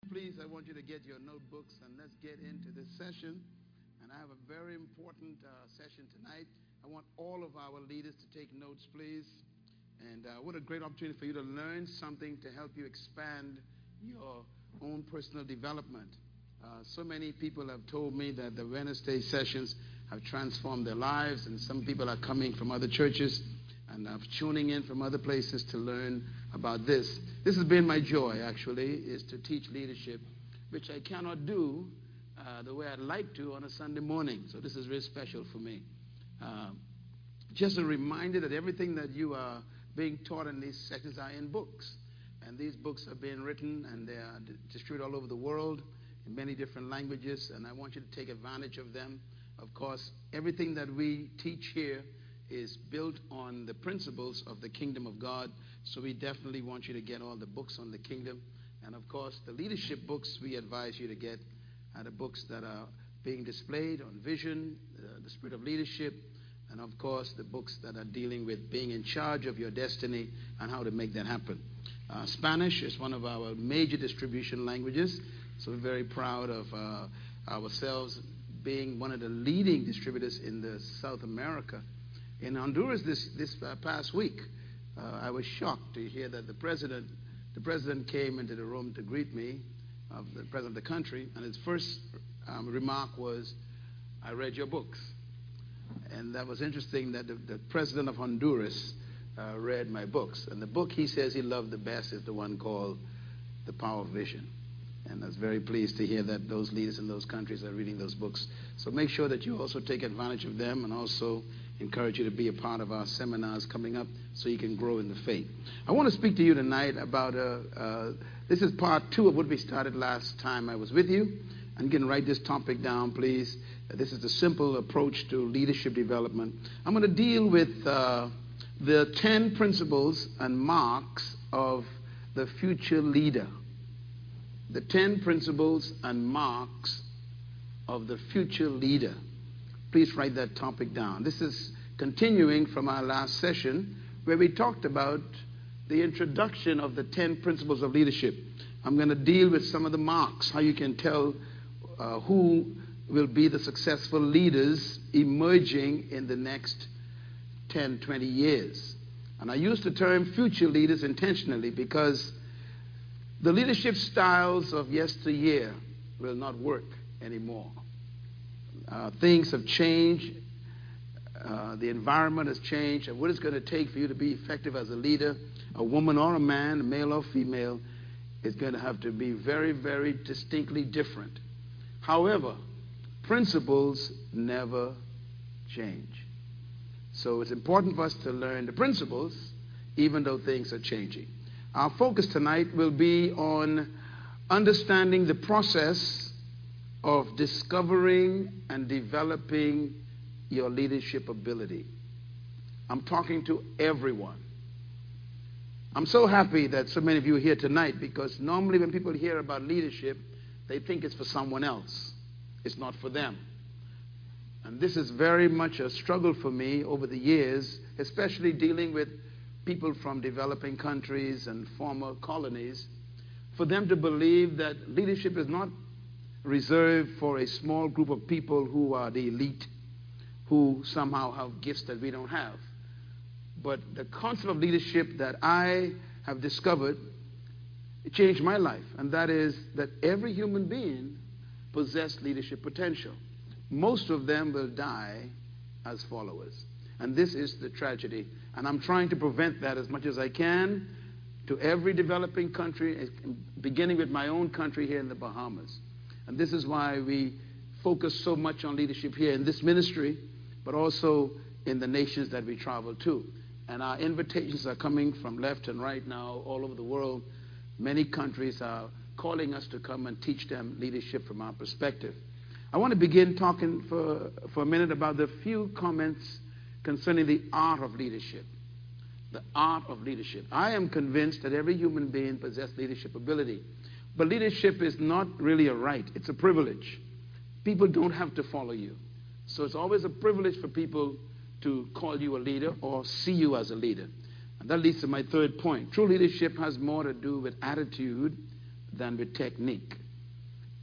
Please, I want you to get your notebooks and let's get into this session. And I have a very important session tonight. I want all of our leaders to take notes, please. And what a great opportunity for you to learn something to help you expand your own personal development. So many people have told me that the Wednesday sessions have transformed their lives, and some people are coming from other churches and tuning in from other places to learn about this. This has been my joy, actually, is to teach leadership, which I cannot do the way I'd like to on a Sunday morning. So this is very special for me. Just a reminder that everything that you are being taught in these sections are in books. And these books are being written and they are distributed all over the world in many different languages. And I want you to take advantage of them. Of course, everything that we teach here is built on the principles of the kingdom of God. So we definitely want you to get all the books on the kingdom. And of course, the leadership books we advise you to get are the books that are being displayed on vision, the spirit of leadership, and of course, the books that are dealing with being in charge of your destiny and how to make that happen. Spanish is one of our major distribution languages. So we're very proud of ourselves being one of the leading distributors in the South America. In Honduras this past week, I was shocked to hear that the president came into the room to greet me, the president of the country, and his first remark was, "I read your books." And that was interesting that the president of Honduras read my books. And the book he says he loved the best is the one called The Power of Vision. And I was very pleased to hear that those leaders in those countries are reading those books. So make sure that you also take advantage of them, and also encourage you to be a part of our seminars coming up so you can grow in the faith. I want to speak to you tonight about, this is part 2 of what we started last time I was with you. And you can write this topic down, please. This is the simple approach to leadership development. I'm going to deal with the 10 principles and marks of the future leader. The 10 principles and marks of the future leader. Please write that topic down. This is continuing from our last session where we talked about the introduction of the 10 principles of leadership. I'm going to deal with some of the marks, how you can tell who will be the successful leaders emerging in the next 10, 20 years. And I use the term future leaders intentionally because the leadership styles of yesteryear will not work anymore. Things have changed. The environment has changed. And what it's going to take for you to be effective as a leader, a woman or a man, a male or female, is going to have to be very, very distinctly different. However, principles never change. So it's important for us to learn the principles even though things are changing. Our focus tonight will be on understanding the process of discovering and developing your leadership ability. I'm talking to everyone. I'm so happy that so many of you are here tonight because normally when people hear about leadership, they think it's for someone else. It's not for them. And this is very much a struggle for me over the years, especially dealing with people from developing countries and former colonies, for them to believe that leadership is not reserved for a small group of people who are the elite, who somehow have gifts that we don't have. But the concept of leadership that I have discovered, it changed my life, and that is that every human being possesses leadership potential. Most of them will die as followers. And this is the tragedy. And I'm trying to prevent that as much as I can to every developing country, beginning with my own country here in the Bahamas. And this is why we focus so much on leadership here in this ministry, but also in the nations that we travel to. And our invitations are coming from left and right now all over the world. Many countries are calling us to come and teach them leadership from our perspective. I want to begin talking for a minute about the few comments concerning the art of leadership. The art of leadership. I am convinced that every human being possesses leadership ability. But leadership is not really a right. It's a privilege. People don't have to follow you. So it's always a privilege for people to call you a leader or see you as a leader. And that leads to my third point. True leadership has more to do with attitude than with technique.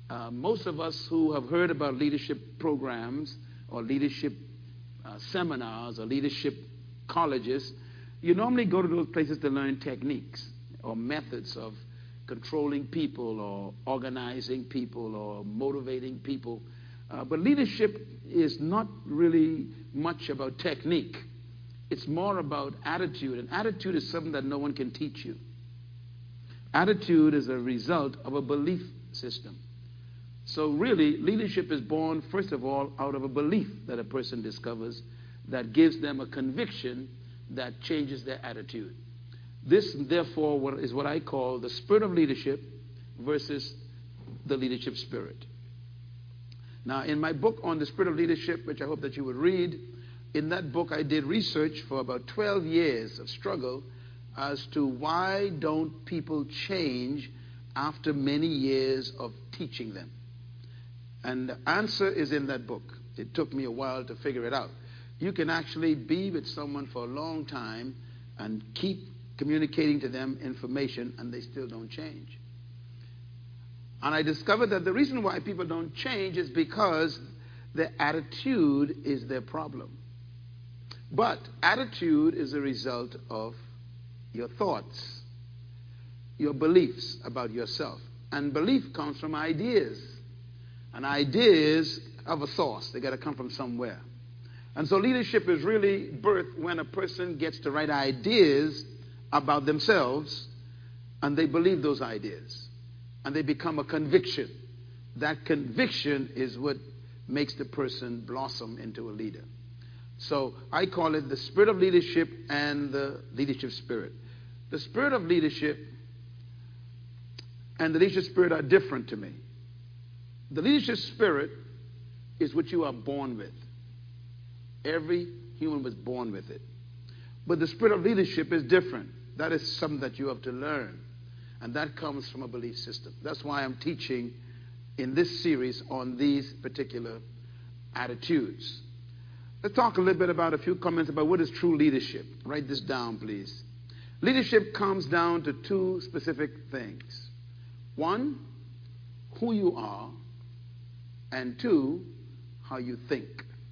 Most of us who have heard about leadership programs or leadership seminars or leadership colleges, you normally go to those places to learn techniques or methods of controlling people or organizing people or motivating people. But leadership is not really much about technique. It's more about attitude. And attitude is something that no one can teach you. Attitude is a result of a belief system. So really, leadership is born, first of all, out of a belief that a person discovers that gives them a conviction that changes their attitude. This, therefore, is what I call the spirit of leadership versus the leadership spirit. Now, in my book on the spirit of leadership, which I hope that you would read, in that book I did research for about 12 years of struggle as to why don't people change after many years of teaching them. And the answer is in that book. It took me a while to figure it out. You can actually be with someone for a long time and keep communicating to them information and they still don't change. And I discovered that the reason why people don't change is because their attitude is their problem. But attitude is a result of your thoughts, your beliefs about yourself. And belief comes from ideas. And ideas have a source. They got to come from somewhere. And so leadership is really birthed when a person gets the right ideas about themselves and they believe those ideas. And they become a conviction. That conviction is what makes the person blossom into a leader. So I call it the spirit of leadership and the leadership spirit. The spirit of leadership and the leadership spirit are different to me. The leadership spirit is what you are born with. Every human was born with it. But the spirit of leadership is different. That is something that you have to learn. And that comes from a belief system. That's why I'm teaching in this series on these particular attitudes. Let's talk a little bit about a few comments about what is true leadership. Write this down, please. Leadership comes down to two specific things. One, who you are, and two, how you think.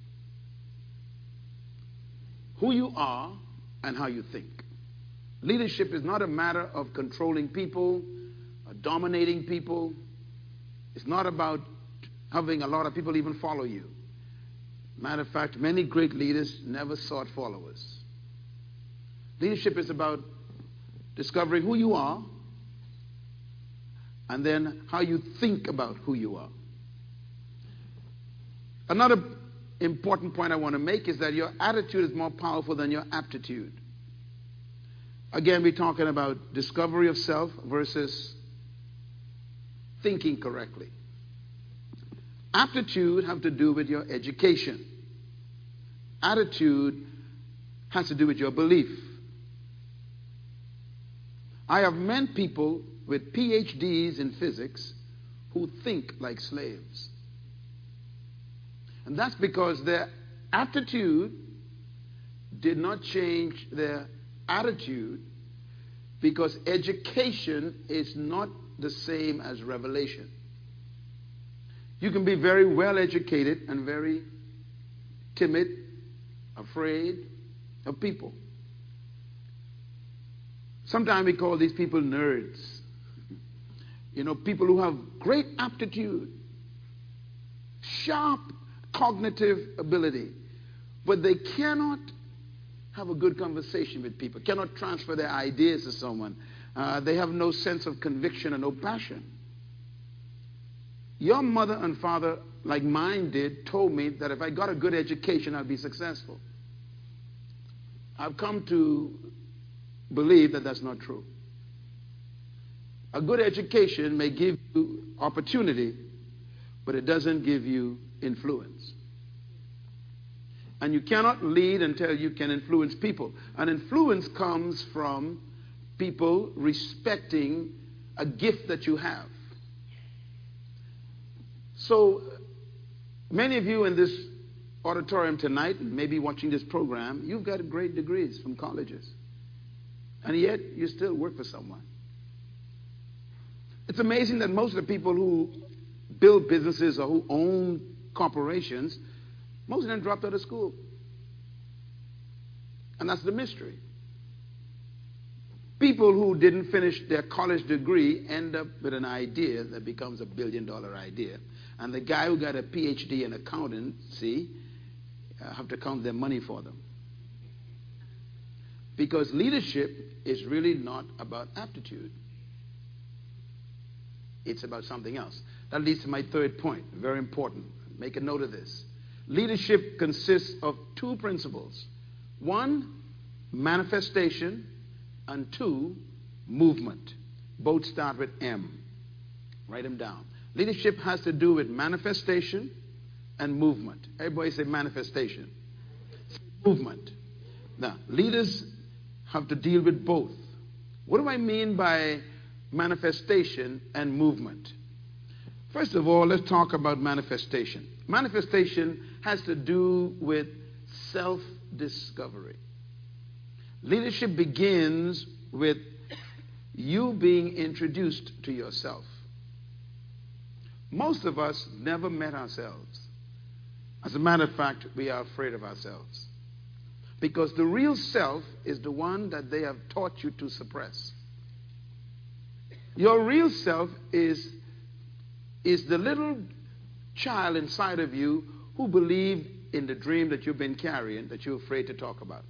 Who you are and how you think. Leadership is not a matter of controlling people or dominating people. It's not about having a lot of people even follow you. Matter of fact, many great leaders never sought followers. Leadership is about discovering who you are and then how you think about who you are. Another important point I want to make is that your attitude is more powerful than your aptitude. Again, we're talking about discovery of self versus thinking correctly. Aptitude have to do with your education. Attitude has to do with your belief. I have met people with PhDs in physics who think like slaves. And that's because their attitude did not change their attitude, because education is not the same as revelation. You can be very well educated and very timid, afraid of people. Sometimes we call these people nerds. You know, people who have great aptitude, sharp cognitive ability, but they cannot have a good conversation with people, cannot transfer their ideas to someone. They have no sense of conviction and no passion. Your mother and father, like mine did, told me that if I got a good education, I'd be successful. I've come to believe that that's not true. A good education may give you opportunity, but it doesn't give you influence. And you cannot lead until you can influence people. And influence comes from people respecting a gift that you have. So many of you in this auditorium tonight, maybe watching this program, you've got great degrees from colleges. And yet you still work for someone. It's amazing that most of the people who build businesses or who own corporations, most of them dropped out of school. And that's the mystery. People who didn't finish their college degree end up with an idea that becomes a billion-dollar idea. And the guy who got a PhD in accountancy have to count their money for them. Because leadership is really not about aptitude. It's about something else. That leads to my third point, very important. Make a note of this. Leadership consists of two principles. One, manifestation, and two, movement. Both start with M. Write them down. Leadership has to do with manifestation and movement. Everybody say manifestation. Movement. Now, leaders have to deal with both. What do I mean by manifestation and movement? First of all, let's talk about manifestation. Manifestation has to do with self-discovery. Leadership begins with you being introduced to yourself. Most of us never met ourselves. As a matter of fact, we are afraid of ourselves. Because the real self is the one that they have taught you to suppress. Your real self is the little child inside of you who believed in the dream that you've been carrying that you're afraid to talk about.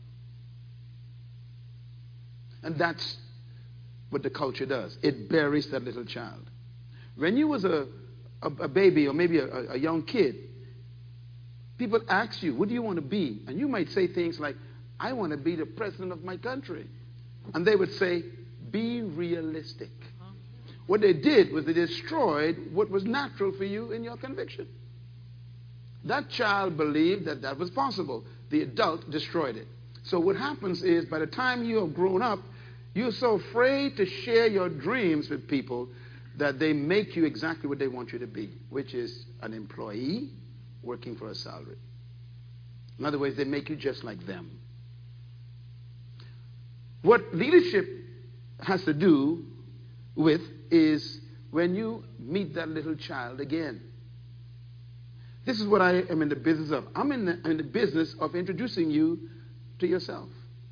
And that's what the culture does. It buries that little child. When you was a baby or maybe a young kid, people ask you, what do you want to be? And you might say things like, I want to be the president of my country. And they would say, be realistic. What they did was they destroyed what was natural for you in your conviction. That child believed that that was possible. The adult destroyed it. So what happens is by the time you have grown up, you're so afraid to share your dreams with people that they make you exactly what they want you to be, which is an employee working for a salary. In other words, they make you just like them. What leadership has to do with is when you meet that little child again. This is what I am in the business of. I'm in the business of introducing you to yourself.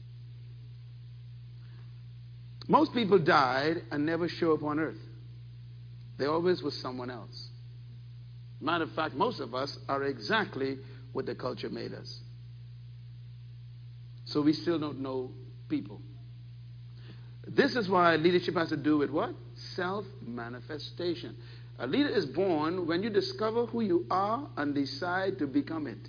Most people died and never show up on earth. They always was someone else. Matter of fact, most of us are exactly what the culture made us. So we still don't know people. This is why leadership has to do with what? Self-manifestation. A leader is born when you discover who you are and decide to become it.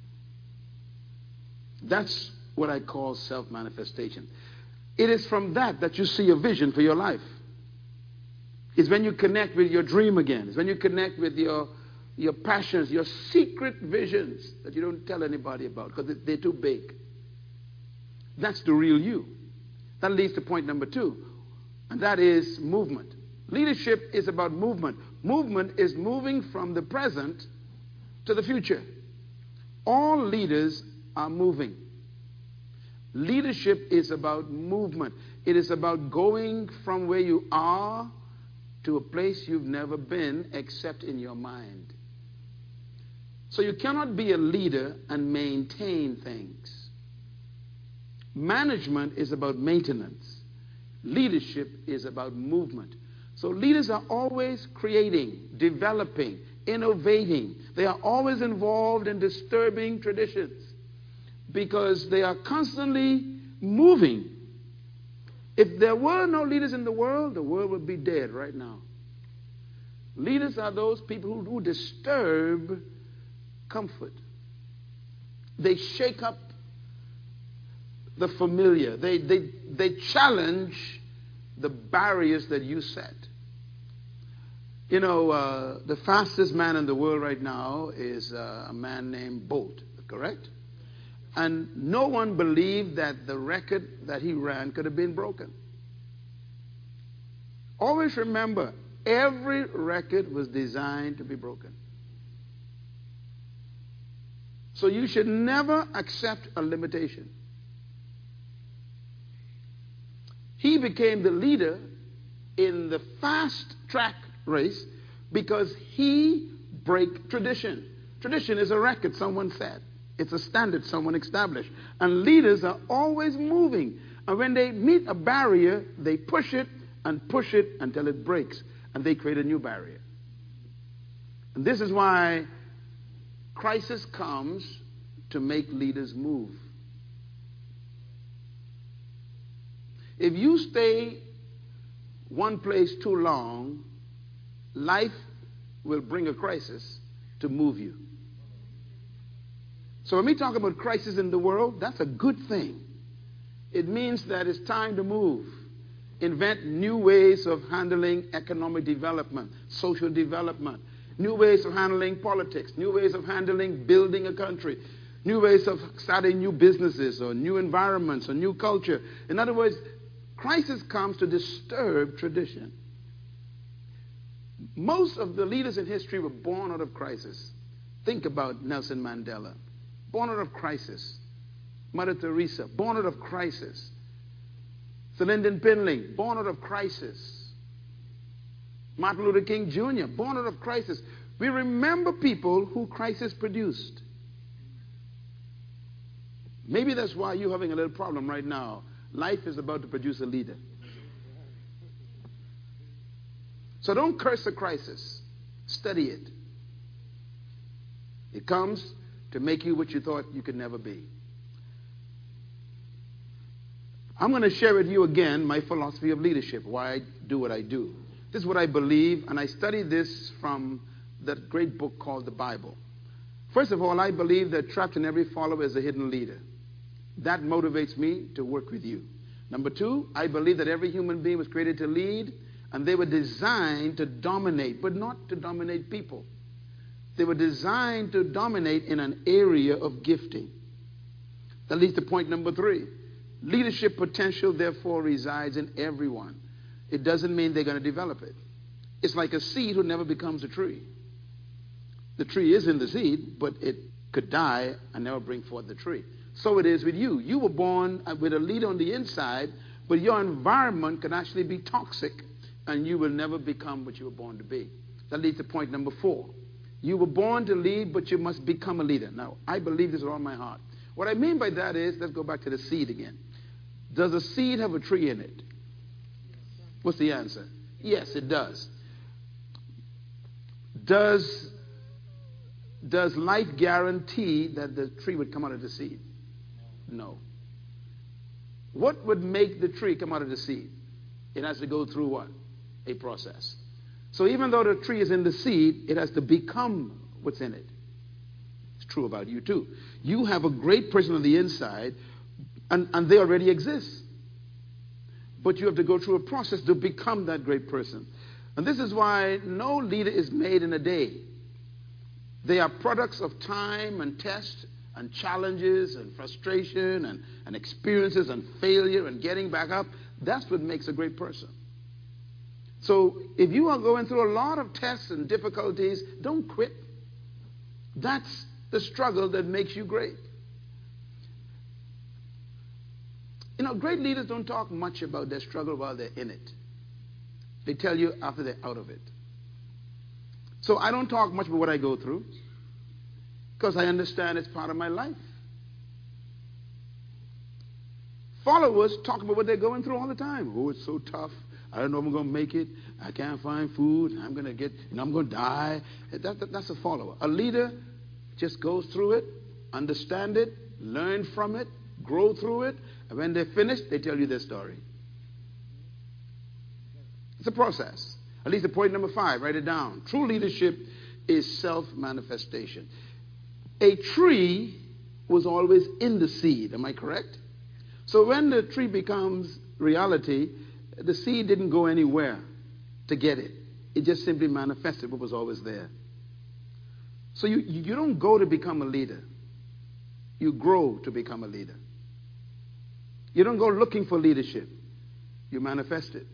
That's what I call self-manifestation. It is from that you see a vision for your life. It's when you connect with your dream again. It's when you connect with your passions, your secret visions that you don't tell anybody about because they're too big. That's the real you. That leads to point number 2, and that is movement. Leadership is about movement. Movement is moving from the present to the future. All leaders are moving. Leadership is about movement. It is about going from where you are to a place you've never been except in your mind. So you cannot be a leader and maintain things. Management is about maintenance. Leadership is about movement. So leaders are always creating, developing, innovating. They are always involved in disturbing traditions because they are constantly moving. If there were no leaders in the world would be dead right now. Leaders are those people who disturb comfort. They shake up the familiar. They challenge the barriers that you set. You know, the fastest man in the world right now is a man named Bolt, correct? And no one believed that the record that he ran could have been broken. Always remember, every record was designed to be broken. So you should never accept a limitation. He became the leader in the fast track race because he break tradition. Tradition is a record someone set. It's a standard someone established. And leaders are always moving. And when they meet a barrier, they push it until it breaks. And they create a new barrier. And this is why crisis comes to make leaders move. If you stay one place too long, life will bring a crisis to move you. So when we talk about crisis in the world, that's a good thing. It means that it's time to move. Invent new ways of handling economic development, social development, new ways of handling politics, new ways of handling building a country, new ways of starting new businesses or new environments or new culture. In other words, crisis comes to disturb tradition. Most of the leaders in history were born out of crisis. Think about Nelson Mandela, born out of crisis. Mother Teresa, born out of crisis. Sir Lyndon Pinley, born out of crisis. Martin Luther King Jr., born out of crisis. We remember people who crisis produced. Maybe that's why you're having a little problem right now. Life is about to produce a leader. So don't curse a crisis. Study it. It comes to make you what you thought you could never be. I'm going to share with you again my philosophy of leadership, why I do what I do. This is what I believe, and I study this from that great book called the Bible. First of all, I believe that trapped in every follower is a hidden leader. That motivates me to work with you. Number two, I believe that every human being was created to lead, and they were designed to dominate, but not to dominate people. They were designed to dominate in an area of gifting. That leads to point number three. Leadership potential, therefore, resides in everyone. It doesn't mean they're going to develop it. It's like a seed who never becomes a tree. The tree is in the seed, but it could die and never bring forth the tree. So it is with you. You were born with a leader on the inside, but your environment can actually be toxic, and you will never become what you were born to be. That leads to point number four. You were born to lead, but you must become a leader. Now, I believe this with all my heart. What I mean by that is, let's go back to the seed again. Does a seed have a tree in it? What's the answer? Yes, it does. Does life guarantee that the tree would come out of the seed? No. What would make the tree come out of the seed? It has to go through what? A process. So even though the tree is in the seed, it has to become what's in it. It's true about you too. You have a great person on the inside, and they already exist. But you have to go through a process to become that great person. And this is why no leader is made in a day. They are products of time and test and challenges and frustration and experiences and failure and getting back up. That's what makes a great person. So if you are going through a lot of tests and difficulties, don't quit. That's the struggle that makes you great. You know, great leaders don't talk much about their struggle while they're in it. They tell you after they're out of it. So I don't talk much about what I go through because I understand it's part of my life. Followers talk about what they're going through all the time. Oh, it's so tough. I don't know if I'm going to make it. I can't find food. I'm going to die. That's a follower. A leader just goes through it, understand it, learn from it, grow through it, and when they're finished, they tell you their story. It's a process. At least the point number 5, write it down. True leadership is self-manifestation. A tree was always in the seed, am I correct? So when the tree becomes reality, the seed didn't go anywhere to get it. It just simply manifested what was always there. So you don't go to become a leader. You grow to become a leader. You don't go looking for leadership. You manifest it.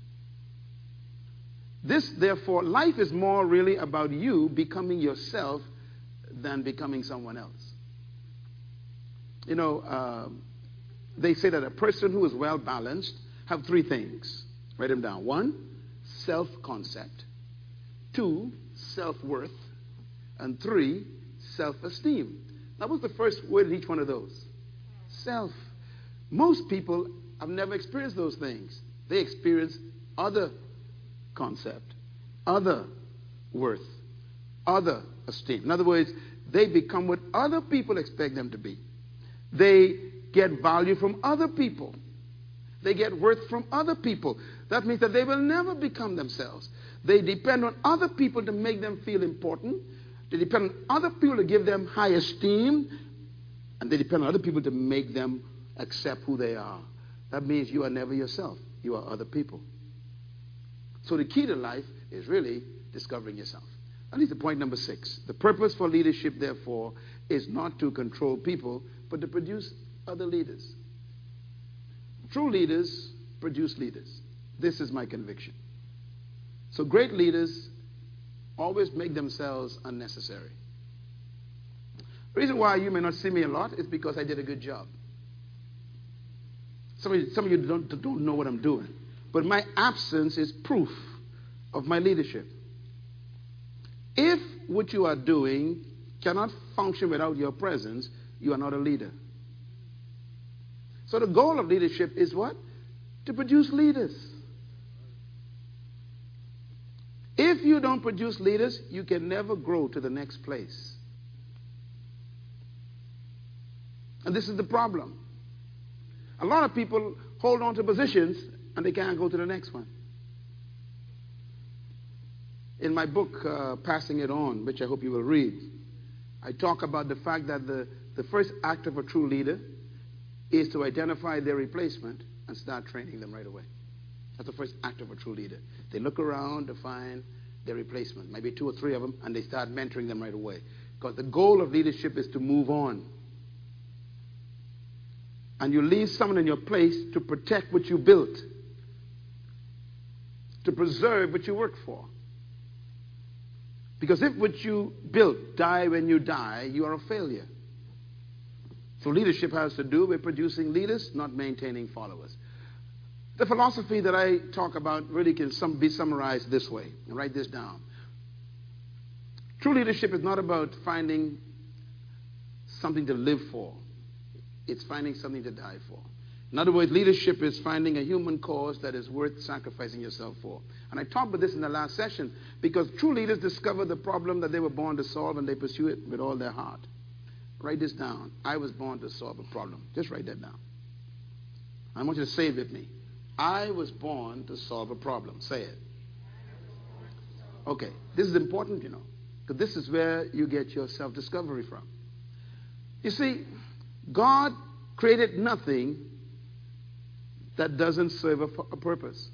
This, therefore, life is more really about you becoming yourself than becoming someone else. You know, they say that a person who is well balanced have 3 things. Write them down. 1, self-concept. 2, self-worth, and 3, self-esteem. Now, what's the first word in each one of those? Self. Most people have never experienced those things. They experience other concept, other worth, other esteem. In other words, they become what other people expect them to be. They get value from other people. They get worth from other people. That means that they will never become themselves. They depend on other people to make them feel important. They depend on other people to give them high esteem. And they depend on other people to make them accept who they are. That means you are never yourself. You are other people. So the key to life is really discovering yourself. That leads to point number 6. The purpose for leadership, therefore, is not to control people, but to produce other leaders. True leaders produce leaders. This is my conviction. So great leaders always make themselves unnecessary. The reason why you may not see me a lot is because I did a good job. Some of you don't know what I'm doing. But my absence is proof of my leadership. If what you are doing cannot function without your presence, you are not a leader. So the goal of leadership is what? To produce leaders. If you don't produce leaders, you can never grow to the next place. And this is the problem. A lot of people hold on to positions and they can't go to the next one. In my book, Passing It On, which I hope you will read, I talk about the fact that the first act of a true leader is to identify their replacement and start training them right away. That's the first act of a true leader. They look around to find their replacement, maybe 2 or 3 of them, and they start mentoring them right away. Because the goal of leadership is to move on. And you leave someone in your place to protect what you built, to preserve what you worked for. Because if what you built die when you die, you are a failure. So leadership has to do with producing leaders, not maintaining followers. The philosophy that I talk about really can be summarized this way. And write this down. True leadership is not about finding something to live for. It's finding something to die for. In other words, leadership is finding a human cause that is worth sacrificing yourself for. And I talked about this in the last session because true leaders discover the problem that they were born to solve and they pursue it with all their heart. Write this down. I was born to solve a problem. Just write that down. I want you to say it with me. I was born to solve a problem. Say it. Okay. This is important, because this is where you get your self-discovery from. You see, God created nothing that doesn't serve a purpose.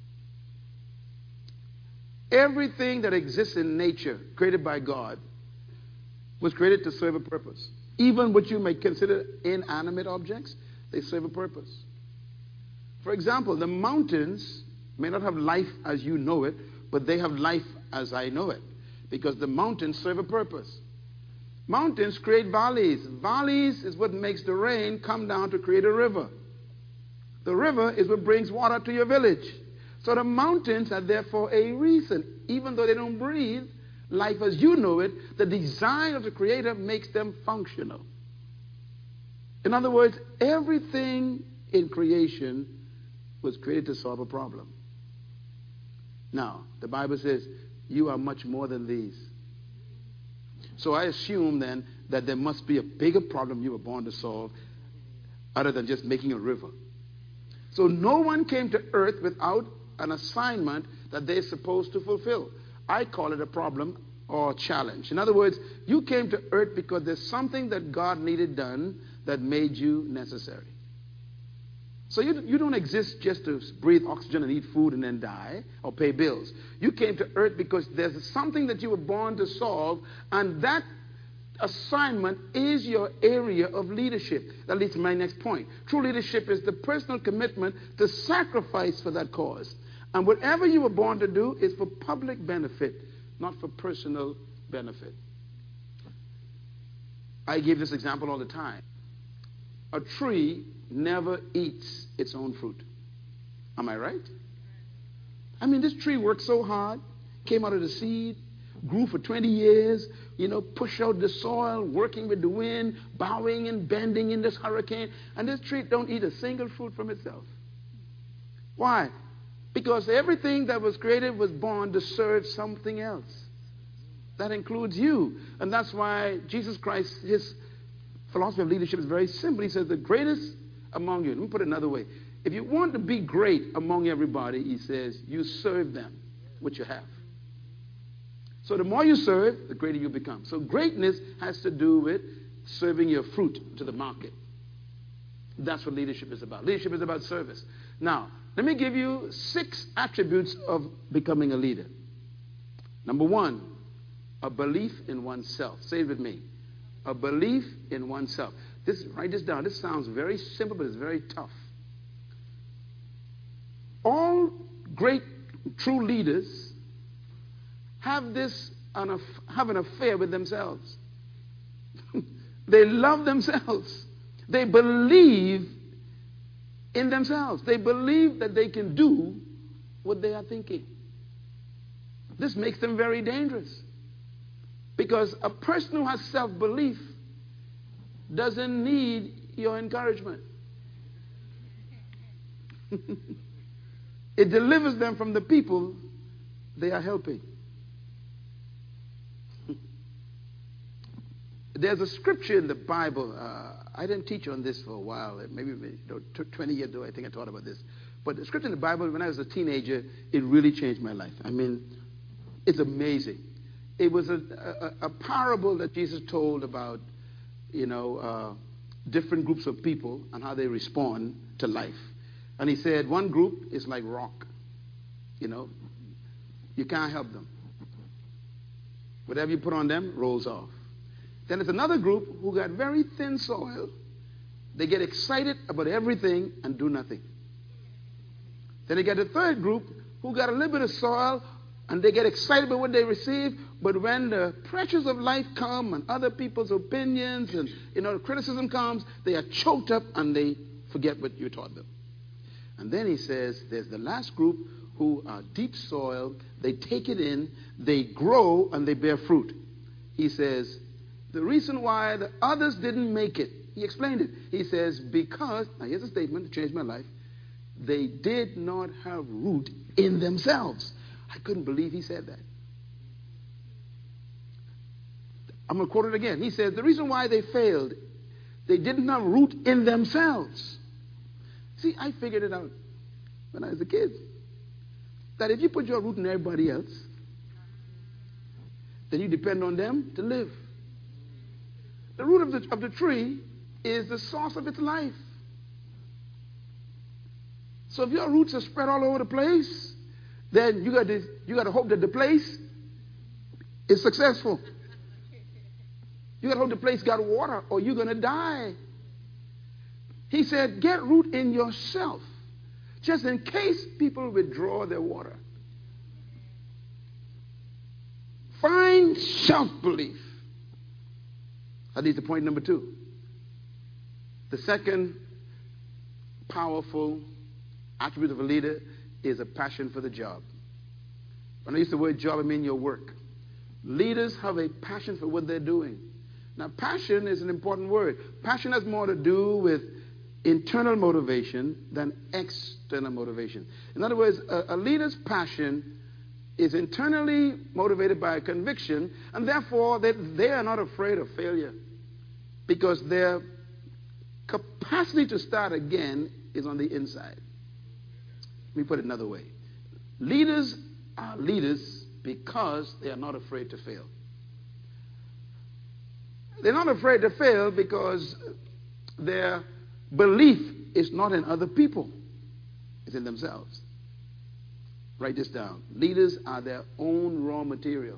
Everything that exists in nature, created by God, was created to serve a purpose. Even what you may consider inanimate objects, they serve a purpose. For example, the mountains may not have life as you know it, but they have life as I know it, because the mountains serve a purpose. Mountains create valleys. Valleys is what makes the rain come down to create a river. The river is what brings water to your village. So the mountains are there for a reason. Even though they don't breathe life as you know it, the design of the Creator makes them functional. In other words, everything in creation was created to solve a problem. Now, the Bible says, you are much more than these. So I assume then that there must be a bigger problem you were born to solve other than just making a river. So no one came to earth without an assignment that they're supposed to fulfill. I call it a problem or challenge. In other words, you came to earth because there's something that God needed done that made you necessary. So you don't exist just to breathe oxygen and eat food and then die or pay bills. You came to earth because there's something that you were born to solve, and that assignment is your area of leadership. That leads to my next point. True leadership is the personal commitment to sacrifice for that cause. And whatever you were born to do is for public benefit, not for personal benefit. I give this example all the time. A tree never eats its own fruit. Am I right? I mean, this tree works so hard. came out of the seed, grew for 20 years, push out the soil, working with the wind, bowing and bending in this hurricane. And this tree don't eat a single fruit from itself. Why? Because everything that was created was born to serve something else. That includes you. And that's why Jesus Christ, his philosophy of leadership is very simple. He says the greatest among you. Let me put it another way. If you want to be great among everybody, he says, you serve them what you have. So the more you serve, the greater you become. So greatness has to do with serving your fruit to the market. That's what leadership is about. Leadership is about service. Now, let me give you 6 attributes of becoming a leader. Number 1, a belief in oneself. Say it with me. A belief in oneself. Write this down. This sounds very simple, but it's very tough. All great, true leaders have an affair with themselves. They love themselves. They believe in themselves. They believe that they can do what they are thinking. This makes them very dangerous. Because a person who has self-belief doesn't need your encouragement. It delivers them from the people they are helping. There's a scripture in the Bible. I didn't teach on this for a while. Maybe 20 years ago, I think I taught about this. But the scripture in the Bible, when I was a teenager, it really changed my life. I mean, it's amazing. It was a parable that Jesus told about, different groups of people and how they respond to life. And he said, one group is like rock. You can't help them. Whatever you put on them rolls off. Then there's another group who got very thin soil. They get excited about everything and do nothing. Then they get a third group who got a little bit of soil and they get excited about what they receive, but when the pressures of life come and other people's opinions and criticism comes, they are choked up and they forget what you taught them. And then he says there's the last group who are deep soil. They take it in, they grow, and they bear fruit. He says the reason why the others didn't make it, he explained it. He says because, now here's a statement that changed my life, they did not have root in themselves. I couldn't believe he said that. I'm going to quote it again. He says the reason why they failed, they didn't have root in themselves. See, I figured it out when I was a kid. That if you put your root in everybody else, then you depend on them to live. The root of the tree is the source of its life. So if your roots are spread all over the place, then you got to hope that the place is successful. You got to hope the place got water or you're going to die. He said, get root in yourself, just in case people withdraw their water. Find self-belief. That leads to point number 2. The second powerful attribute of a leader is a passion for the job. When I use the word job, I mean your work. Leaders have a passion for what they're doing. Now, passion is an important word. Passion has more to do with internal motivation than external motivation. In other words, a leader's passion is internally motivated by a conviction, and therefore they are not afraid of failure because their capacity to start again is on the inside. Let me put it another way. Leaders are leaders because they are not afraid to fail. They're not afraid to fail because their belief is not in other people. It's in themselves. Write this down. Leaders are their own raw material.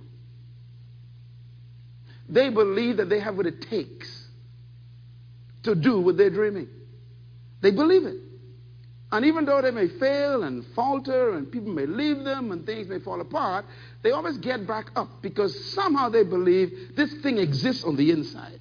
They believe that they have what it takes to do what they're dreaming. They believe it. And even though they may fail and falter and people may leave them and things may fall apart, they always get back up because somehow they believe this thing exists on the inside.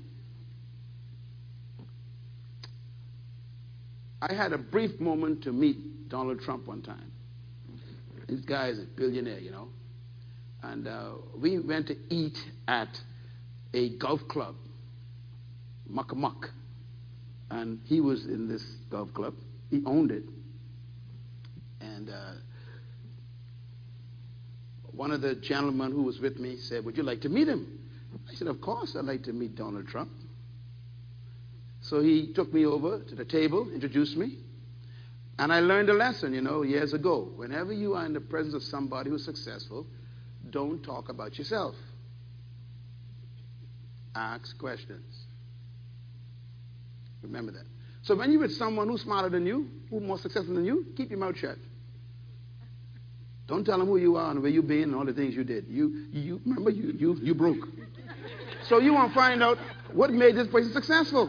I had a brief moment to meet Donald Trump one time. This guy is a billionaire, And we went to eat at a golf club, Muck. And he was in this golf club. He owned it. And one of the gentlemen who was with me said, would you like to meet him? I said, of course I'd like to meet Donald Trump. So he took me over to the table, introduced me. And I learned a lesson, years ago. Whenever you are in the presence of somebody who's successful, don't talk about yourself. Ask questions. Remember that. So when you're with someone who's smarter than you, who's more successful than you, keep your mouth shut. Don't tell them who you are and where you've been and all the things you did. You remember, you broke. So you want to find out what made this person successful.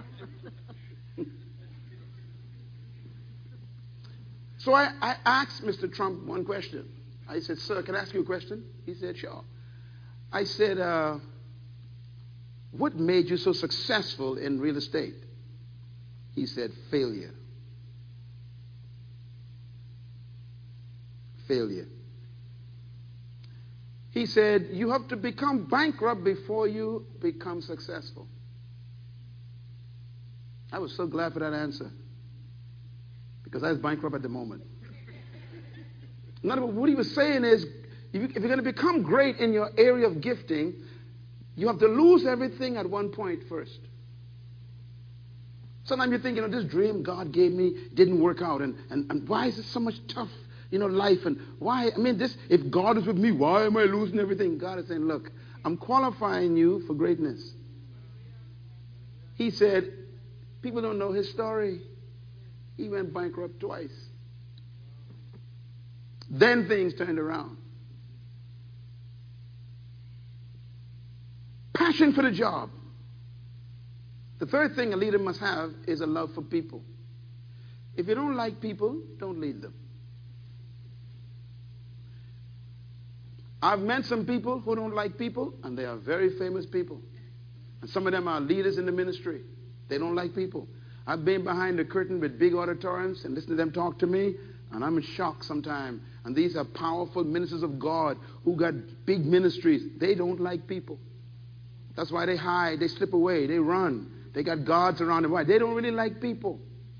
So I asked Mr. Trump one question. I said, sir, can I ask you a question? He said, sure. I said, what made you so successful in real estate? He said, failure. Failure. He said, you have to become bankrupt before you become successful. I was so glad for that answer, because I was bankrupt at the moment. In other words, what he was saying is, if you're going to become great in your area of gifting, you have to lose everything at one point first. Sometimes you think, this dream God gave me didn't work out, and why is it so much tough, life, and why, if God is with me, why am I losing everything? God is saying, look, I'm qualifying you for greatness. He said, people don't know his story. He went bankrupt twice. Then things turned around. Passion for the job. The third thing a leader must have is a love for people. If you don't like people, don't lead them. I've met some people who don't like people, and they are very famous people. And some of them are leaders in the ministry. They don't like people. I've been behind the curtain with big auditoriums and listened to them talk to me, and I'm in shock sometimes. And these are powerful ministers of God who got big ministries. They don't like people. That's why they hide, they slip away, they run. They got guards around them. Why? They don't really like people.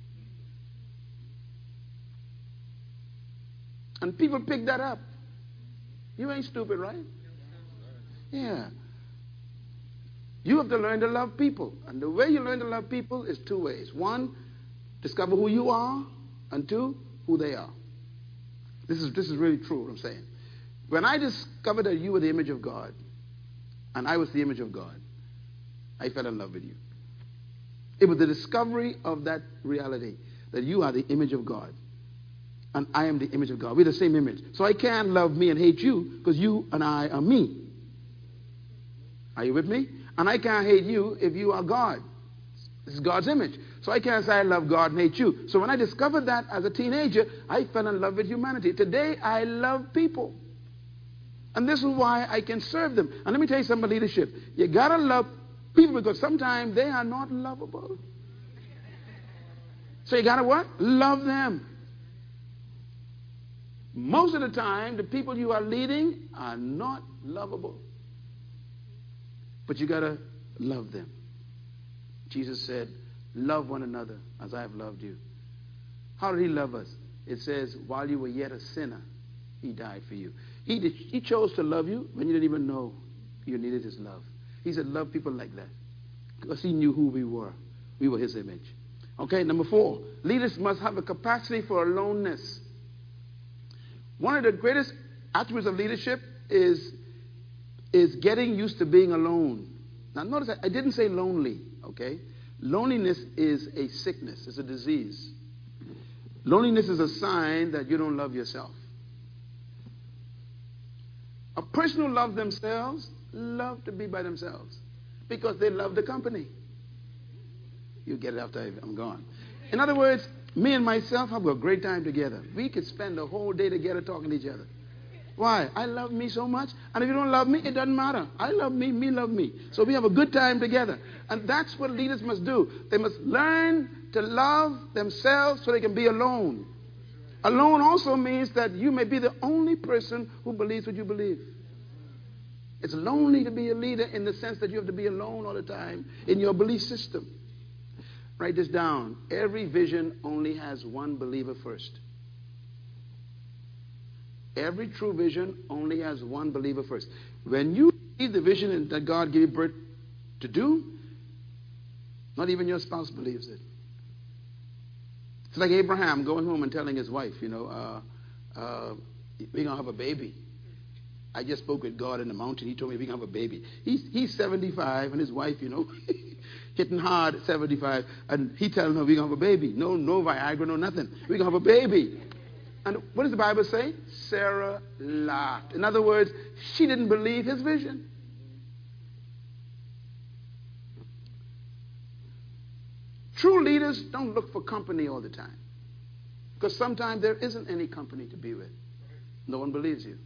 And people pick that up. You ain't stupid, right? Yeah. You have to learn to love people. And the way you learn to love people is two ways. One, discover who you are. And two, who they are. This is really true what I'm saying. When I discovered that you were the image of God, and I was the image of God, I fell in love with you. It was the discovery of that reality, that you are the image of God, and I am the image of God. We're the same image. So I can't love me and hate you, because you and I are me. Are you with me? And I can't hate you if you are God. This is God's image. So I can't say I love God and hate you. So when I discovered that as a teenager, I fell in love with humanity. Today, I love people. And this is why I can serve them. And let me tell you something about leadership. You got to love people, because sometimes they are not lovable. So you got to what? Love them. Most of the time, the people you are leading are not lovable. But you got to love them. Jesus said, love one another as I have loved you. How did he love us? It says, while you were yet a sinner, he died for you. He chose to love you when you didn't even know you needed his love. He said, love people like that, because he knew who we were. We were his image. Okay, number 4, leaders must have a capacity for aloneness. One of the greatest attributes of leadership is getting used to being alone. Now notice I didn't say lonely, okay? Loneliness is a sickness, it's a disease. Loneliness is a sign that you don't love yourself. A person who loves themselves love to be by themselves because they love the company. You get it after I'm gone. In other words, me and myself have a great time together. We could spend the whole day together talking to each other. Why? I love me so much. And if you don't love me, it doesn't matter. I love me, me love me. So we have a good time together. And that's what leaders must do. They must learn to love themselves so they can be alone. Alone also means that you may be the only person who believes what you believe. It's lonely to be a leader in the sense that you have to be alone all the time in your belief system. Write this down. Every vision only has one believer first. Every true vision only has one believer first. When you see the vision that God gave birth to do, not even your spouse believes it. It's like Abraham going home and telling his wife, we're going to have a baby. I just spoke with God in the mountain. He told me we're going to have a baby. He's 75, and his wife, hitting hard at 75. And he telling her we're going to have a baby. No Viagra, no nothing. We're going to have a baby. And what does the Bible say? Sarah laughed. In other words, she didn't believe his vision. True leaders don't look for company all the time. Because sometimes there isn't any company to be with. No one believes you.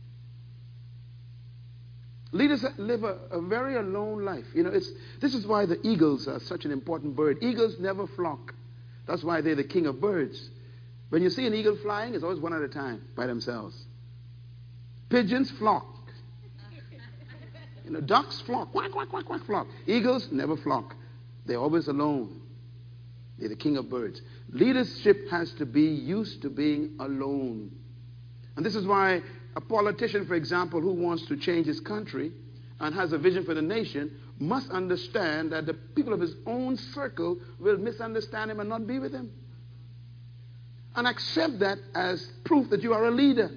Leaders live a very alone life. This is why the eagles are such an important bird. Eagles never flock. That's why they're the king of birds. When you see an eagle flying, it's always one at a time by themselves. Pigeons flock. Ducks flock. Quack, quack, quack, quack, flock. Eagles never flock. They're always alone. They're the king of birds. Leadership has to be used to being alone. And this is why a politician, for example, who wants to change his country and has a vision for the nation must understand that the people of his own circle will misunderstand him and not be with him. And accept that as proof that you are a leader.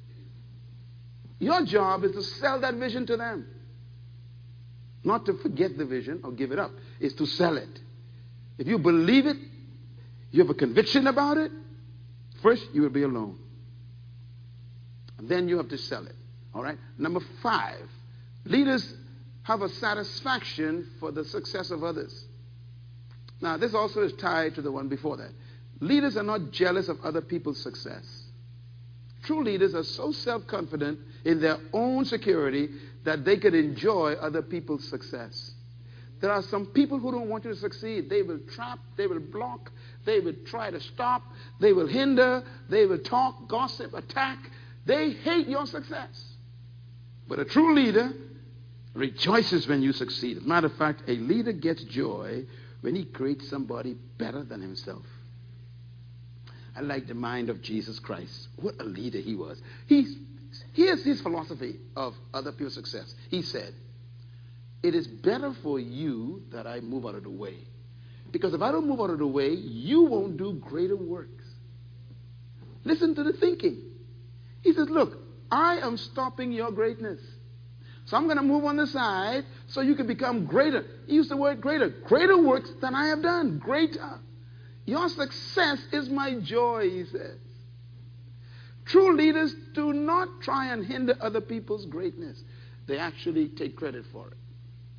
Your job is to sell that vision to them. Not to forget the vision or give it up. It's to sell it. If you believe it, you have a conviction about it, first you will be alone. And then you have to sell it. All right? Number 5, leaders have a satisfaction for the success of others. Now, this also is tied to the one before that. Leaders are not jealous of other people's success. True leaders are so self-confident in their own security that they could enjoy other people's success. There are some people who don't want you to succeed. They will trap, they will block, they will try to stop, they will hinder, they will talk, gossip, attack. They hate your success. But a true leader rejoices when you succeed. As a matter of fact, a leader gets joy when he creates somebody better than himself. I like the mind of Jesus Christ. What a leader he was. Here's his philosophy of other people's success. He said, it is better for you that I move out of the way. Because if I don't move out of the way, you won't do greater works. Listen to the thinking. He says, look, I am stopping your greatness. So I'm going to move on the side so you can become greater. He used the word greater. Greater works than I have done. Greater. Your success is my joy, he says. True leaders do not try and hinder other people's greatness. They actually take credit for it.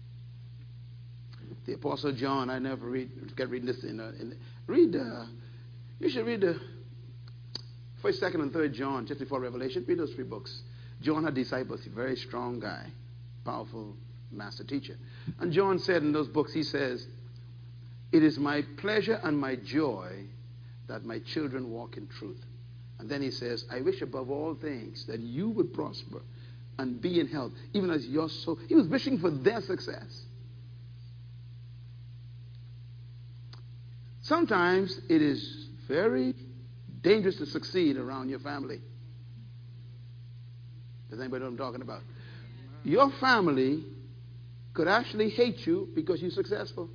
The Apostle John, I never get reading this you should read the 1st, 2nd, and 3rd John, just before Revelation. Read those 3 books. John had disciples, a very strong guy, powerful master teacher. And John said in those books, he says, it is my pleasure and my joy that my children walk in truth. And then he says, I wish above all things that you would prosper and be in health, even as your soul. He was wishing for their success. Sometimes it is very dangerous to succeed around your family. Does anybody know what I'm talking about? Your family could actually hate you because you're successful.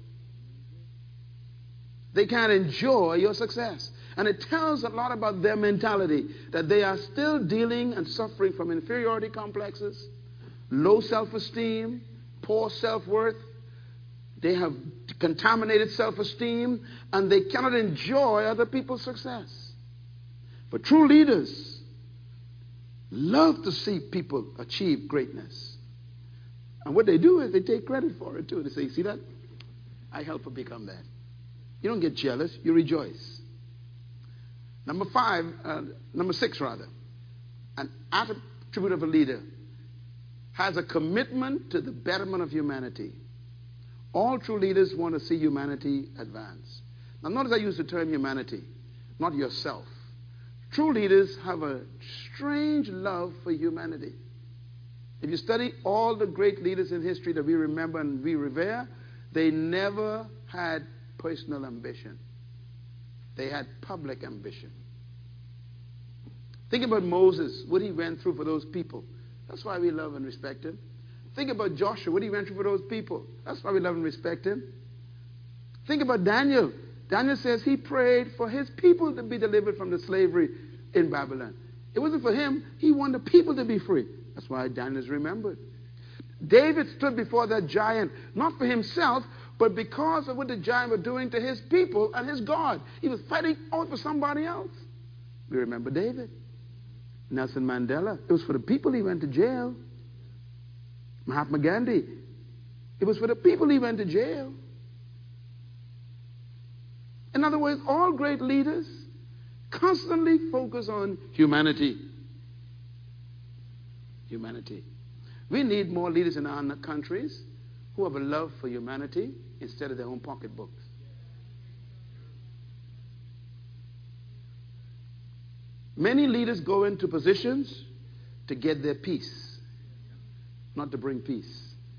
They can't enjoy your success. And it tells a lot about their mentality, that they are still dealing and suffering from inferiority complexes, low self-esteem, poor self-worth. They have contaminated self-esteem, and they cannot enjoy other people's success. But true leaders love to see people achieve greatness. And what they do is they take credit for it too. They say, see that? I helped her become that. You don't get jealous, you rejoice. Number 6, an attribute of a leader has a commitment to the betterment of humanity. All true leaders want to see humanity advance. Now notice I use the term humanity, not yourself. True leaders have a strange love for humanity. If you study all the great leaders in history that we remember and we revere, they never had personal ambition. They had public ambition. Think about Moses, what he went through for those people. That's why we love and respect him. Think about Joshua, what he went through for those people. That's why we love and respect him. Think about Daniel. Daniel says he prayed for his people to be delivered from the slavery in Babylon. It wasn't for him. He wanted the people to be free. That's why Daniel is remembered. David stood before that giant, not for himself, but because of what the giant was doing to his people and his God. He was fighting out for somebody else. We remember David. Nelson Mandela, it was for the people he went to jail. Mahatma Gandhi, it was for the people he went to jail. In other words, all great leaders constantly focus on humanity. Humanity. We need more leaders in our countries who have a love for humanity instead of their own pocketbooks. Many leaders go into positions to get their peace, not to bring peace.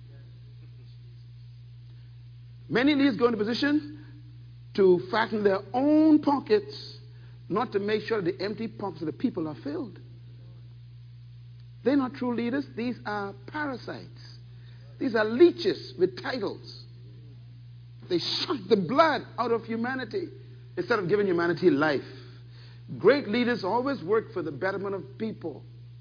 Many leaders go into positions to fatten their own pockets, not to make sure that the empty pockets of the people are filled. They're not true leaders. These are parasites. These are leeches with titles. They suck the blood out of humanity instead of giving humanity life. Great leaders always work for the betterment of people.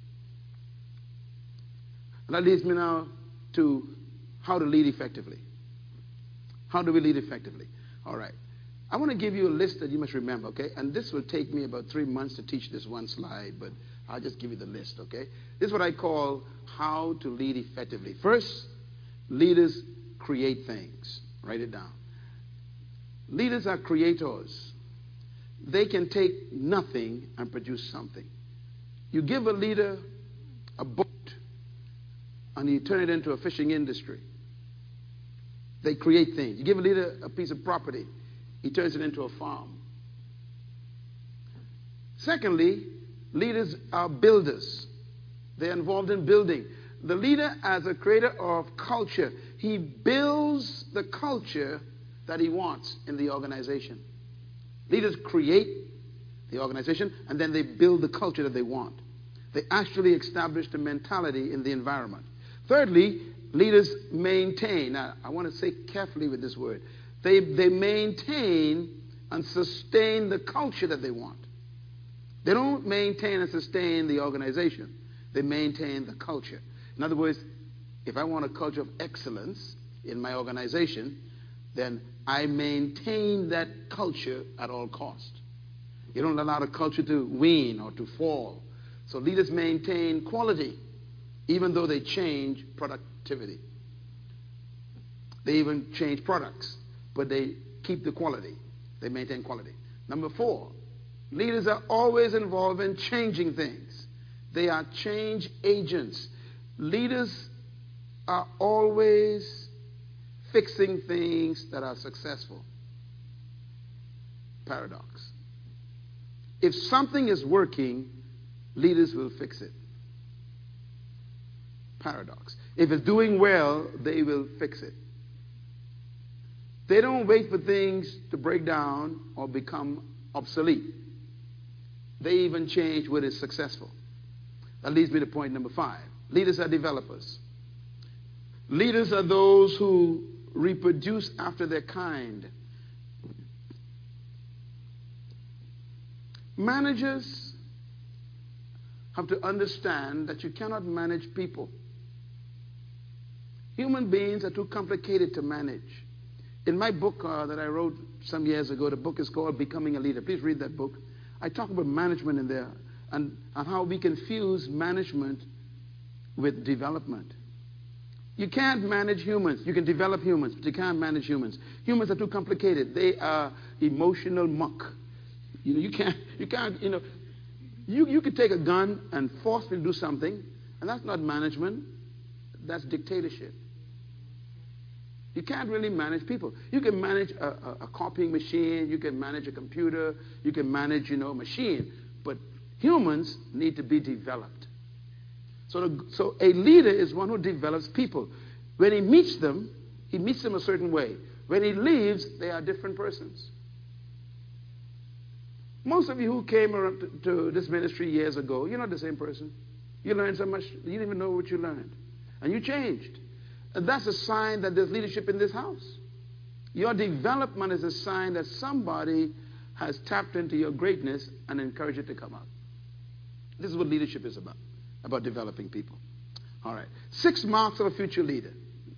And that leads me now to how to lead effectively. How do we lead effectively? All right. I want to give you a list that you must remember, okay? And this will take me about 3 months to teach this one slide, but I'll just give you the list, okay? This is what I call how to lead effectively. First, leaders create things. Write it down. Leaders are creators. They can take nothing and produce something. You give a leader a boat and you turn it into a fishing industry. They create things. You give a leader a piece of property, he turns it into a farm. Secondly, leaders are builders. They're involved in building. The leader, as a creator of culture, he builds the culture that he wants in the organization. Leaders create the organization and then they build the culture that they want. They actually establish the mentality in the environment. Thirdly, leaders maintain. Now, I want to say carefully with this word. They maintain and sustain the culture that they want. They don't maintain and sustain the organization. They maintain the culture. In other words, if I want a culture of excellence in my organization, then I maintain that culture at all cost. You don't allow the culture to wane or to fall. So leaders maintain quality, even though they change productivity. They even change products, but they keep the quality. They maintain quality. Number 4, leaders are always involved in changing things. They are change agents. Leaders are always fixing things that are successful. Paradox. If something is working, leaders will fix it. Paradox. If it's doing well, they will fix it. They don't wait for things to break down or become obsolete. They even change what is successful. That leads me to point number 5. Leaders are developers. Leaders are those who reproduce after their kind. Managers have to understand that you cannot manage people. Human beings are too complicated to manage. In my book that I wrote some years ago, the book is called Becoming a Leader. Please read that book. I talk about management in there and how we confuse management with development. You can't manage humans. You can develop humans, but you can't manage humans. Humans are too complicated. They are emotional muck. You can't, you could take a gun and force me to do something, and that's not management. That's dictatorship. You can't really manage people. You can manage a copying machine. You can manage a computer. You can manage, a machine. But humans need to be developed. So a leader is one who develops people. When he meets them a certain way. When he leaves, they are different persons. Most of you who came around to this ministry years ago, you're not the same person. You learned so much, you didn't even know what you learned. And you changed. And that's a sign that there's leadership in this house. Your development is a sign that somebody has tapped into your greatness and encouraged it to come out. This is what leadership is about developing people. All right. 6 marks of a future leader.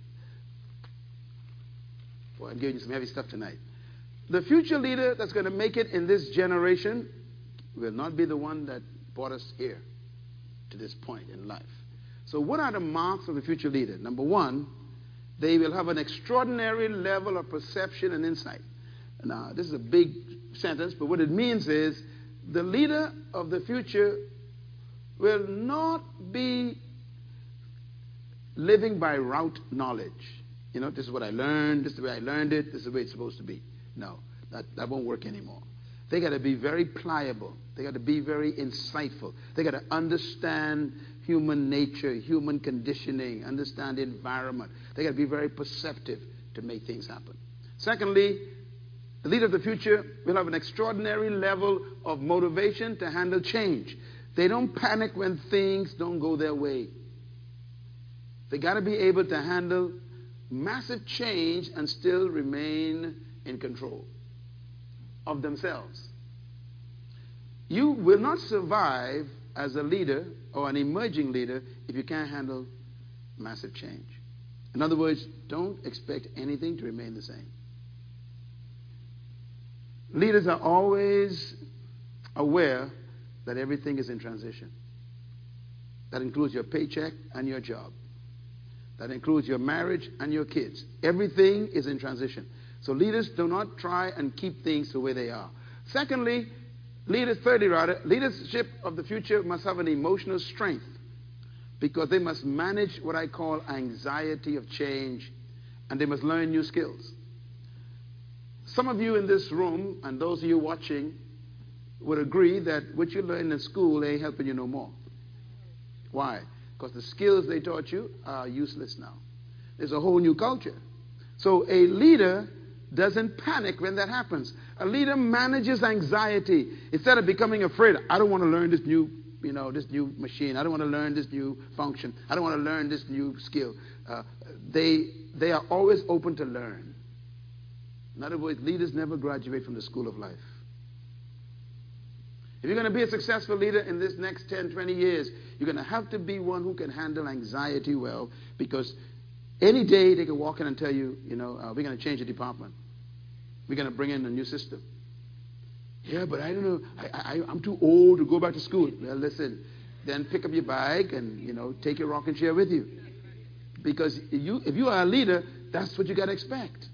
Boy, I'm giving you some heavy stuff tonight. The future leader that's going to make it in this generation will not be the one that brought us here to this point in life. So what are the marks of the future leader? Number 1, they will have an extraordinary level of perception and insight. Now, this is a big sentence, but what it means is the leader of the future will not be living by rote knowledge. You know, this is what I learned, this is the way I learned it, this is the way it's supposed to be. No, that won't work anymore. They got to be very pliable. They got to be very insightful. They got to understand human nature, human conditioning, understand the environment. They got to be very perceptive to make things happen. Secondly, the leader of the future will have an extraordinary level of motivation to handle change. They don't panic when things don't go their way. They got to be able to handle massive change and still remain in control of themselves. You will not survive as a leader or an emerging leader if you can't handle massive change. In other words, don't expect anything to remain the same. Leaders are always aware that everything is in transition. That includes your paycheck and your job. That includes your marriage and your kids. Everything is in transition. So leaders do not try and keep things the way they are. Thirdly, leadership of the future must have an emotional strength because they must manage what I call anxiety of change, and they must learn new skills. Some of you in this room and those of you watching would agree that what you learned in school ain't helping you no more. Why? Because the skills they taught you are useless now. There's a whole new culture. So a leader doesn't panic when that happens. A leader manages anxiety. Instead of becoming afraid, I don't want to learn this new machine. I don't want to learn this new function. I don't want to learn this new skill. They are always open to learn. In other words, leaders never graduate from the school of life. If you're going to be a successful leader in this next 10, 20 years, you're going to have to be one who can handle anxiety well, because any day they can walk in and tell you, we're going to change the department. We're going to bring in a new system. Yeah, but I don't know. I'm too old to go back to school. Well, listen, then pick up your bag and, take your rocking chair with you. Because if you are a leader, that's what you got to expect.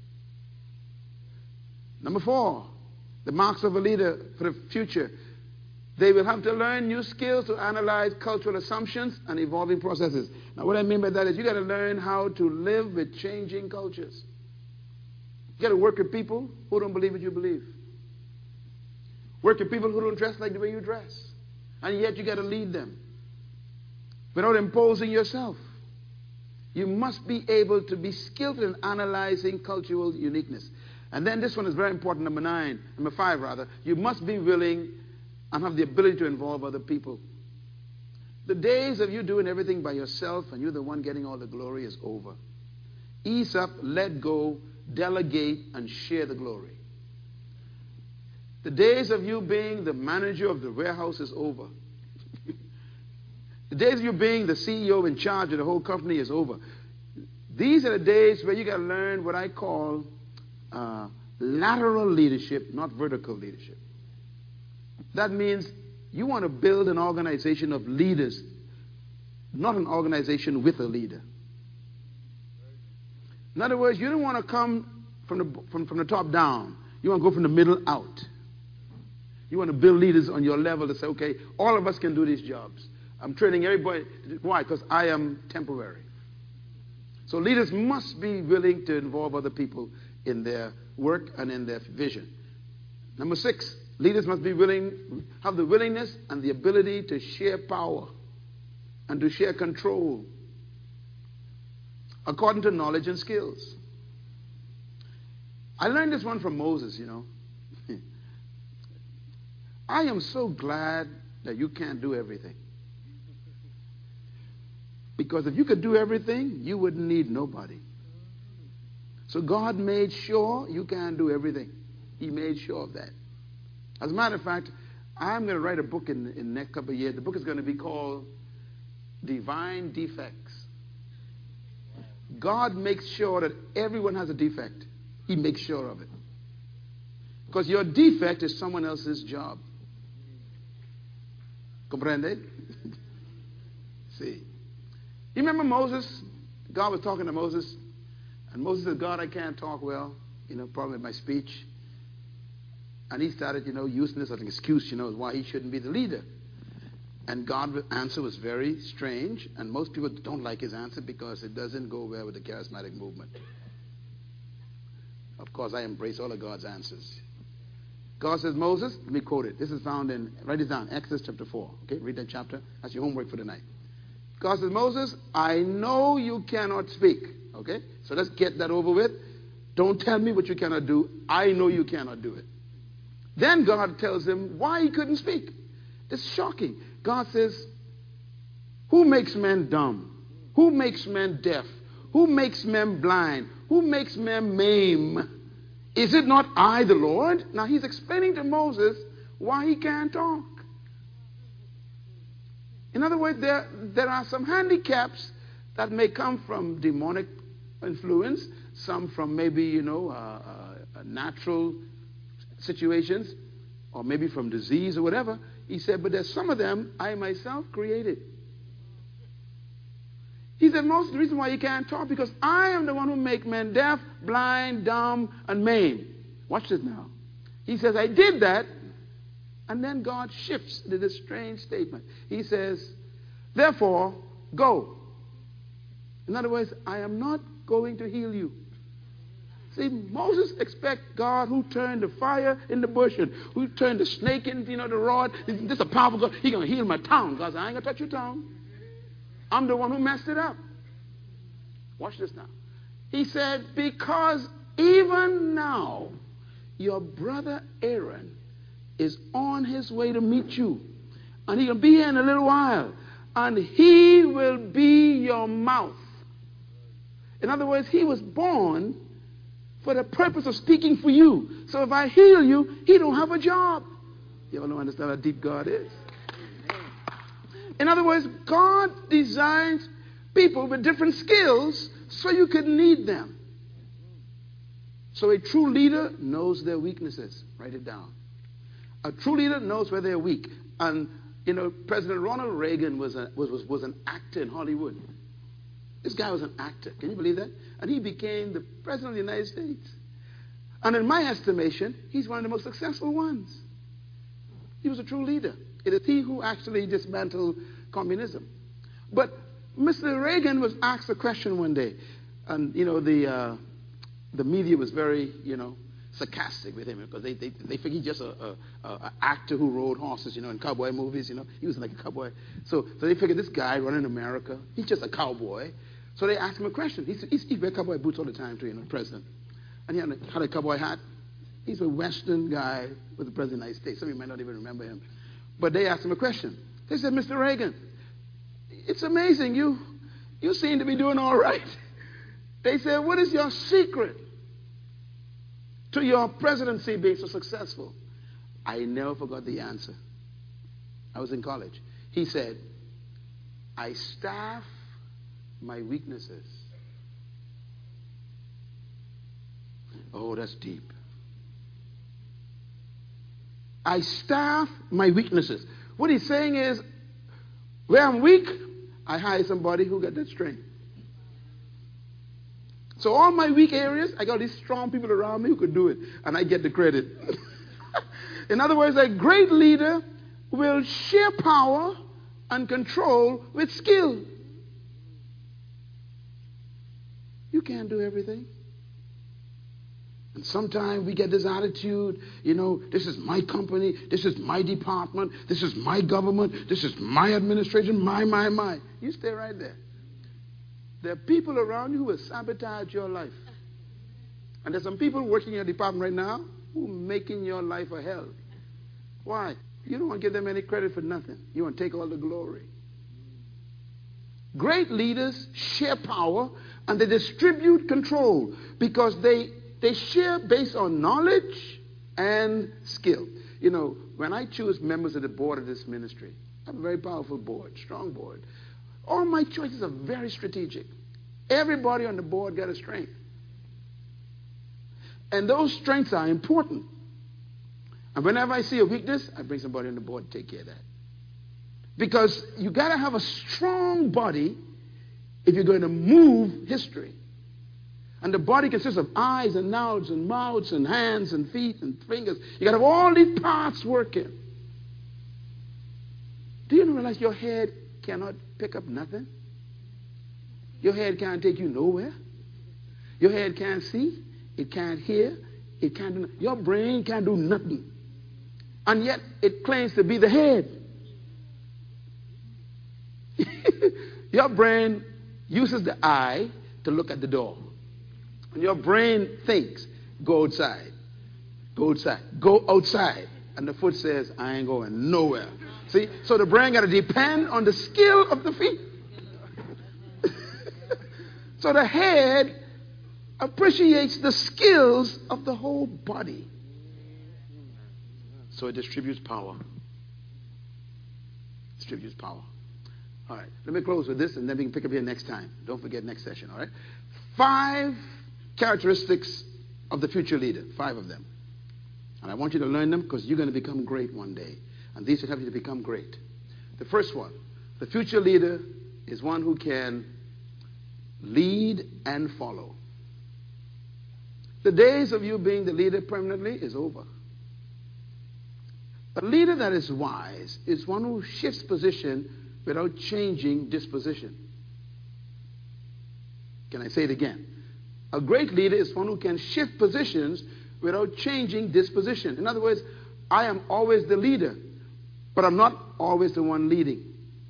Number 4, the marks of a leader for the future. They will have to learn new skills to analyze cultural assumptions and evolving processes. Now, what I mean by that is you got to learn how to live with changing cultures. You got to work with people who don't believe what you believe. Work with people who don't dress like the way you dress. And yet you got to lead them without imposing yourself. You must be able to be skilled in analyzing cultural uniqueness. And then this one is very important, number 5 rather. You must be willing and have the ability to involve other people. The days of you doing everything by yourself and you're the one getting all the glory is over. Ease up, let go, delegate, and share the glory. The days of you being the manager of the warehouse is over. The days of you being the CEO in charge of the whole company is over. These are the days where you got to learn what I call lateral leadership, not vertical leadership. That means you want to build an organization of leaders, not an organization with a leader. In other words, you don't want to come from the top down. You want to go from the middle out. You want to build leaders on your level to say, okay, all of us can do these jobs. I'm training everybody. Why? Because I am temporary. So leaders must be willing to involve other people in their work and in their vision. Number 6, leaders must be have the willingness and the ability to share power and to share control according to knowledge and skills. I learned this one from Moses, I am so glad that you can't do everything. Because if you could do everything, you wouldn't need nobody. So God made sure you can't do everything. He made sure of that. As a matter of fact, I'm going to write a book in the next couple of years. The book is going to be called Divine Defects. God makes sure that everyone has a defect. He makes sure of it. Because your defect is someone else's job. Comprende? See. You remember Moses? God was talking to Moses. And Moses said, God, I can't talk well. Probably my speech. And he started, using this as an excuse, why he shouldn't be the leader. And God's answer was very strange. And most people don't like his answer because it doesn't go well with the charismatic movement. Of course, I embrace all of God's answers. God says, Moses, let me quote it. This is found in, write it down, Exodus chapter 4. Okay, read that chapter. That's your homework for tonight. God says, Moses, I know you cannot speak. Okay, so let's get that over with. Don't tell me what you cannot do. I know you cannot do it. Then God tells him why he couldn't speak. It's shocking. God says, who makes men dumb? Who makes men deaf? Who makes men blind? Who makes men maim? Is it not I, the Lord? Now he's explaining to Moses why he can't talk. In other words, there are some handicaps that may come from demonic influence, some from maybe, natural situations, or maybe from disease or whatever. He said, but there's some of them I myself created. He said, most of the reason why you can't talk, because I am the one who make men deaf, blind, dumb, and maimed. Watch this now. He says, I did that. And then God shifts to this strange statement. He says, therefore, go. In other words, I am not going to heal you. See, Moses expects God who turned the fire in the bush and who turned the snake into, the rod. This is a powerful God. He's going to heal my tongue. God said, I ain't going to touch your tongue. I'm the one who messed it up. Watch this now. He said, because even now your brother Aaron is on his way to meet you. And he's going to be here in a little while. And he will be your mouth. In other words, he was born for the purpose of speaking for you. So if I heal you, he don't have a job. You ever don't understand how deep God is? In other words, God designs people with different skills so you could need them. So a true leader knows their weaknesses. Write it down. A true leader knows where they're weak. And, President Ronald Reagan was an actor in Hollywood. This guy was an actor. Can you believe that? And he became the president of the United States. And in my estimation, he's one of the most successful ones. He was a true leader. It is he who actually dismantled communism. But Mr. Reagan was asked a question one day. And, the media was very, sarcastic with him because they think he's just an actor who rode horses, in cowboy movies, He was like a cowboy. So they figured this guy running America, he's just a cowboy. So they asked him a question. He wear cowboy boots all the time too, president. And he had a cowboy hat. He's a Western guy with the president of the United States. Some of you might not even remember him. But they asked him a question. They said, Mr. Reagan, it's amazing. You seem to be doing all right. They said, what is your secret to your presidency being so successful? I never forgot the answer. I was in college. He said, I staff my weaknesses. Oh, that's deep. I staff my weaknesses. What he's saying is, where I'm weak, I hire somebody who got that strength. So all my weak areas, I got these strong people around me who could do it, and I get the credit. In other words, a great leader will share power and control with skill. You can't do everything. And sometimes we get this attitude, this is my company, this is my department, this is my government, this is my administration, my. You stay right there. There are people around you who will sabotage your life. And there's some people working in your department right now who are making your life a hell. Why? You don't want to give them any credit for nothing. You want to take all the glory. Great leaders share power and they distribute control because they share based on knowledge and skill. When I choose members of the board of this ministry, I have a very powerful board, strong board. All my choices are very strategic. Everybody on the board got a strength. And those strengths are important. And whenever I see a weakness, I bring somebody on the board to take care of that. Because you got to have a strong body if you're going to move history. And the body consists of eyes and noses and mouths and hands and feet and fingers. You got to have all these parts working. Do you realize your head cannot pick up nothing? Your head can't take you nowhere. Your head can't see. It can't hear. It can't do nothing. Your brain can't do nothing. And yet it claims to be the head. Your brain uses the eye to look at the door. And your brain thinks, go outside. Go outside. Go outside. And the foot says, I ain't going nowhere. See? So the brain got to depend on the skill of the feet. So the head appreciates the skills of the whole body. So it distributes power. Distributes power. All right. Let me close with this and then we can pick up here next time. Don't forget next session. All right. 5 characteristics of the future leader. 5 of them. And I want you to learn them because you're going to become great one day. And these will help you to become great. The first one. The future leader is one who can lead and follow. The days of you being the leader permanently is over. A leader that is wise is one who shifts position without changing disposition. Can I say it again? A great leader is one who can shift positions without changing disposition. In other words, I am always the leader, but I'm not always the one leading.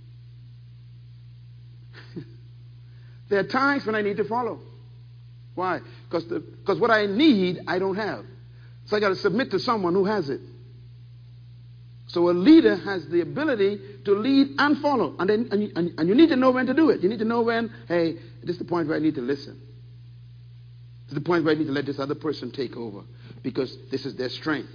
There are times when I need to follow. Why? Because what I need, I don't have. So I got to submit to someone who has it. So a leader has the ability to lead and follow. And you need to know when to do it. You need to know when, hey, this is the point where I need to listen. This is the point where I need to let this other person take over. Because this is their strength.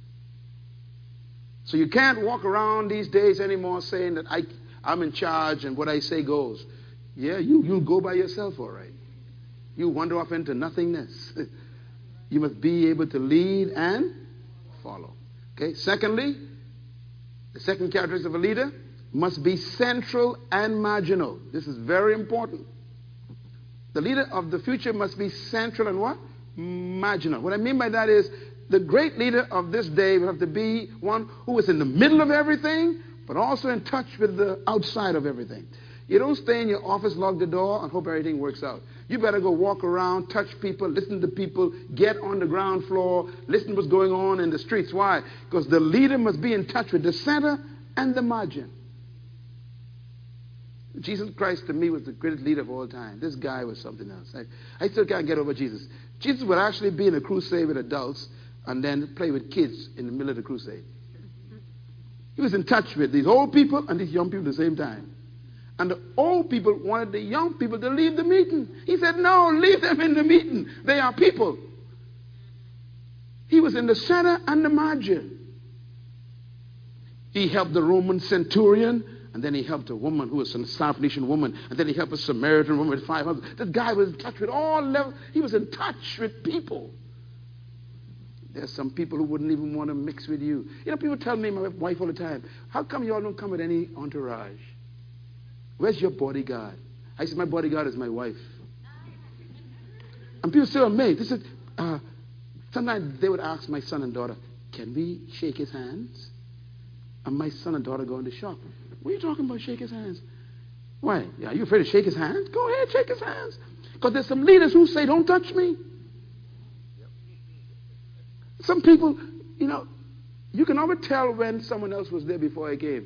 So you can't walk around these days anymore saying that I'm in charge and what I say goes. Yeah, you'll go by yourself, all right. You wander off into nothingness. You must be able to lead and follow. Okay, secondly, the second characteristic of a leader must be central and marginal. This is very important. The leader of the future must be central and what? Marginal. What I mean by that is the great leader of this day will have to be one who is in the middle of everything, but also in touch with the outside of everything. You don't stay in your office, lock the door, and hope everything works out. You better go walk around, touch people, listen to people, get on the ground floor, listen to what's going on in the streets. Why? Because the leader must be in touch with the center and the margin. Jesus Christ, to me, was the greatest leader of all time. This guy was something else. I still can't get over Jesus. Jesus would actually be in a crusade with adults and then play with kids in the middle of the crusade. He was in touch with these old people and these young people at the same time. And the old people wanted the young people to leave the meeting. He said, no, leave them in the meeting. They are people. He was in the center and the margin. He helped the Roman centurion, and then he helped a woman who was a Syrophoenician woman, and then he helped a Samaritan woman with 5 husbands. This guy was in touch with all levels. He was in touch with people. There's some people who wouldn't even want to mix with you. You know, people tell me, my wife all the time, how come you all don't come with any entourage? Where's your bodyguard? I said, my bodyguard is my wife. And people still amazed. They said, sometimes they would ask my son and daughter, can we shake his hands? And my son and daughter go into shock. What are you talking about, shake his hands? Why? Are you afraid to shake his hands? Go ahead, shake his hands. Because there's some leaders who say, don't touch me. Some people, you can always tell when someone else was there before I came.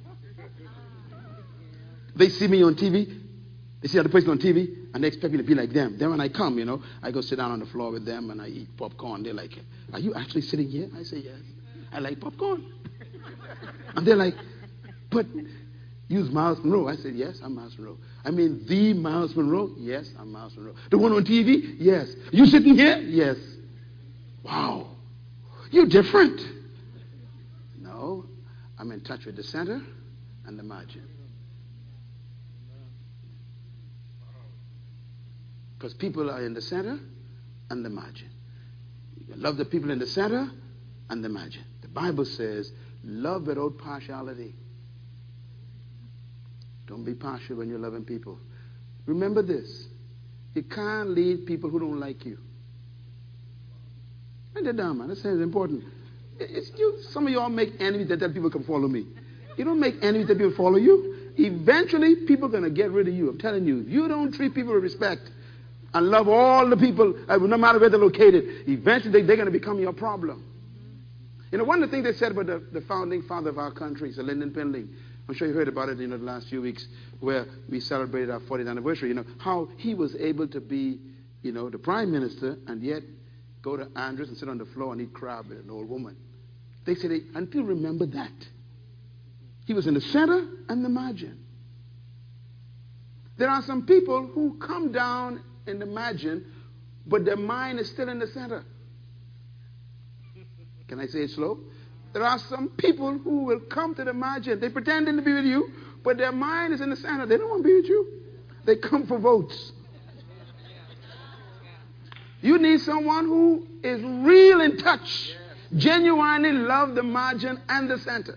They see me on TV. They see other person on TV, and they expect me to be like them. Then when I come, I go sit down on the floor with them, and I eat popcorn. They're like, "Are you actually sitting here?" I say, "Yes. I like popcorn." And they're like, "But you's Miles Monroe." I said, "Yes, I'm Miles Monroe." I mean, the Miles Monroe? Yes, I'm Miles Monroe. The one on TV? Yes. You sitting here? Yes. Wow. You're different. No, I'm in touch with the center and the margin. Because people are in the center and the margin. You love the people in the center and the margin. The Bible says, love without partiality. Don't be partial when you're loving people. Remember this. You can't lead people who don't like you. Write that down, man. That sounds important. Some of y'all make enemies that people can follow me. You don't make enemies that people follow you. Eventually, people are going to get rid of you. I'm telling you. If you don't treat people with respect and love all the people, no matter where they're located, eventually they're going to become your problem. One of the things they said about the founding father of our country, Sir Lyndon Pendling, I'm sure you heard about it the last few weeks where we celebrated our 40th anniversary, how he was able to be, the prime minister and yet go to Andrews and sit on the floor and eat crab with an old woman. They said, until remember that. He was in the center and the margin. There are some people who come down in the margin, but their mind is still in the center. Can I say it slow? There are some people who will come to the margin. They pretend to be with you, but their mind is in the center. They don't want to be with you. They come for votes. You need someone who is real in touch, genuinely love the margin and the center.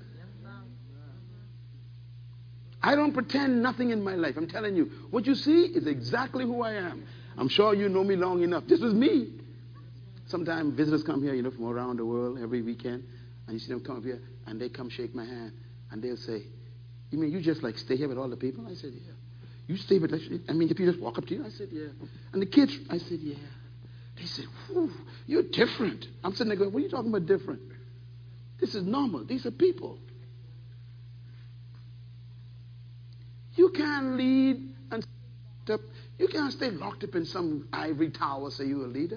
I don't pretend nothing in my life. I'm telling you, what you see is exactly who I am. I'm sure you know me long enough. This is me. Sometimes visitors come here, from around the world every weekend, and you see them come up here, and they come shake my hand, and they'll say, "You mean you just stay here with all the people?" I said, "Yeah." "You stay with, the people just walk up to you?" I said, "Yeah." "And the kids?" I said, "Yeah." They said, "Whew, you're different." I'm sitting there going, "What are you talking about different? This is normal. These are people." You can't lead and you can't stay locked up in some ivory tower say you're a leader.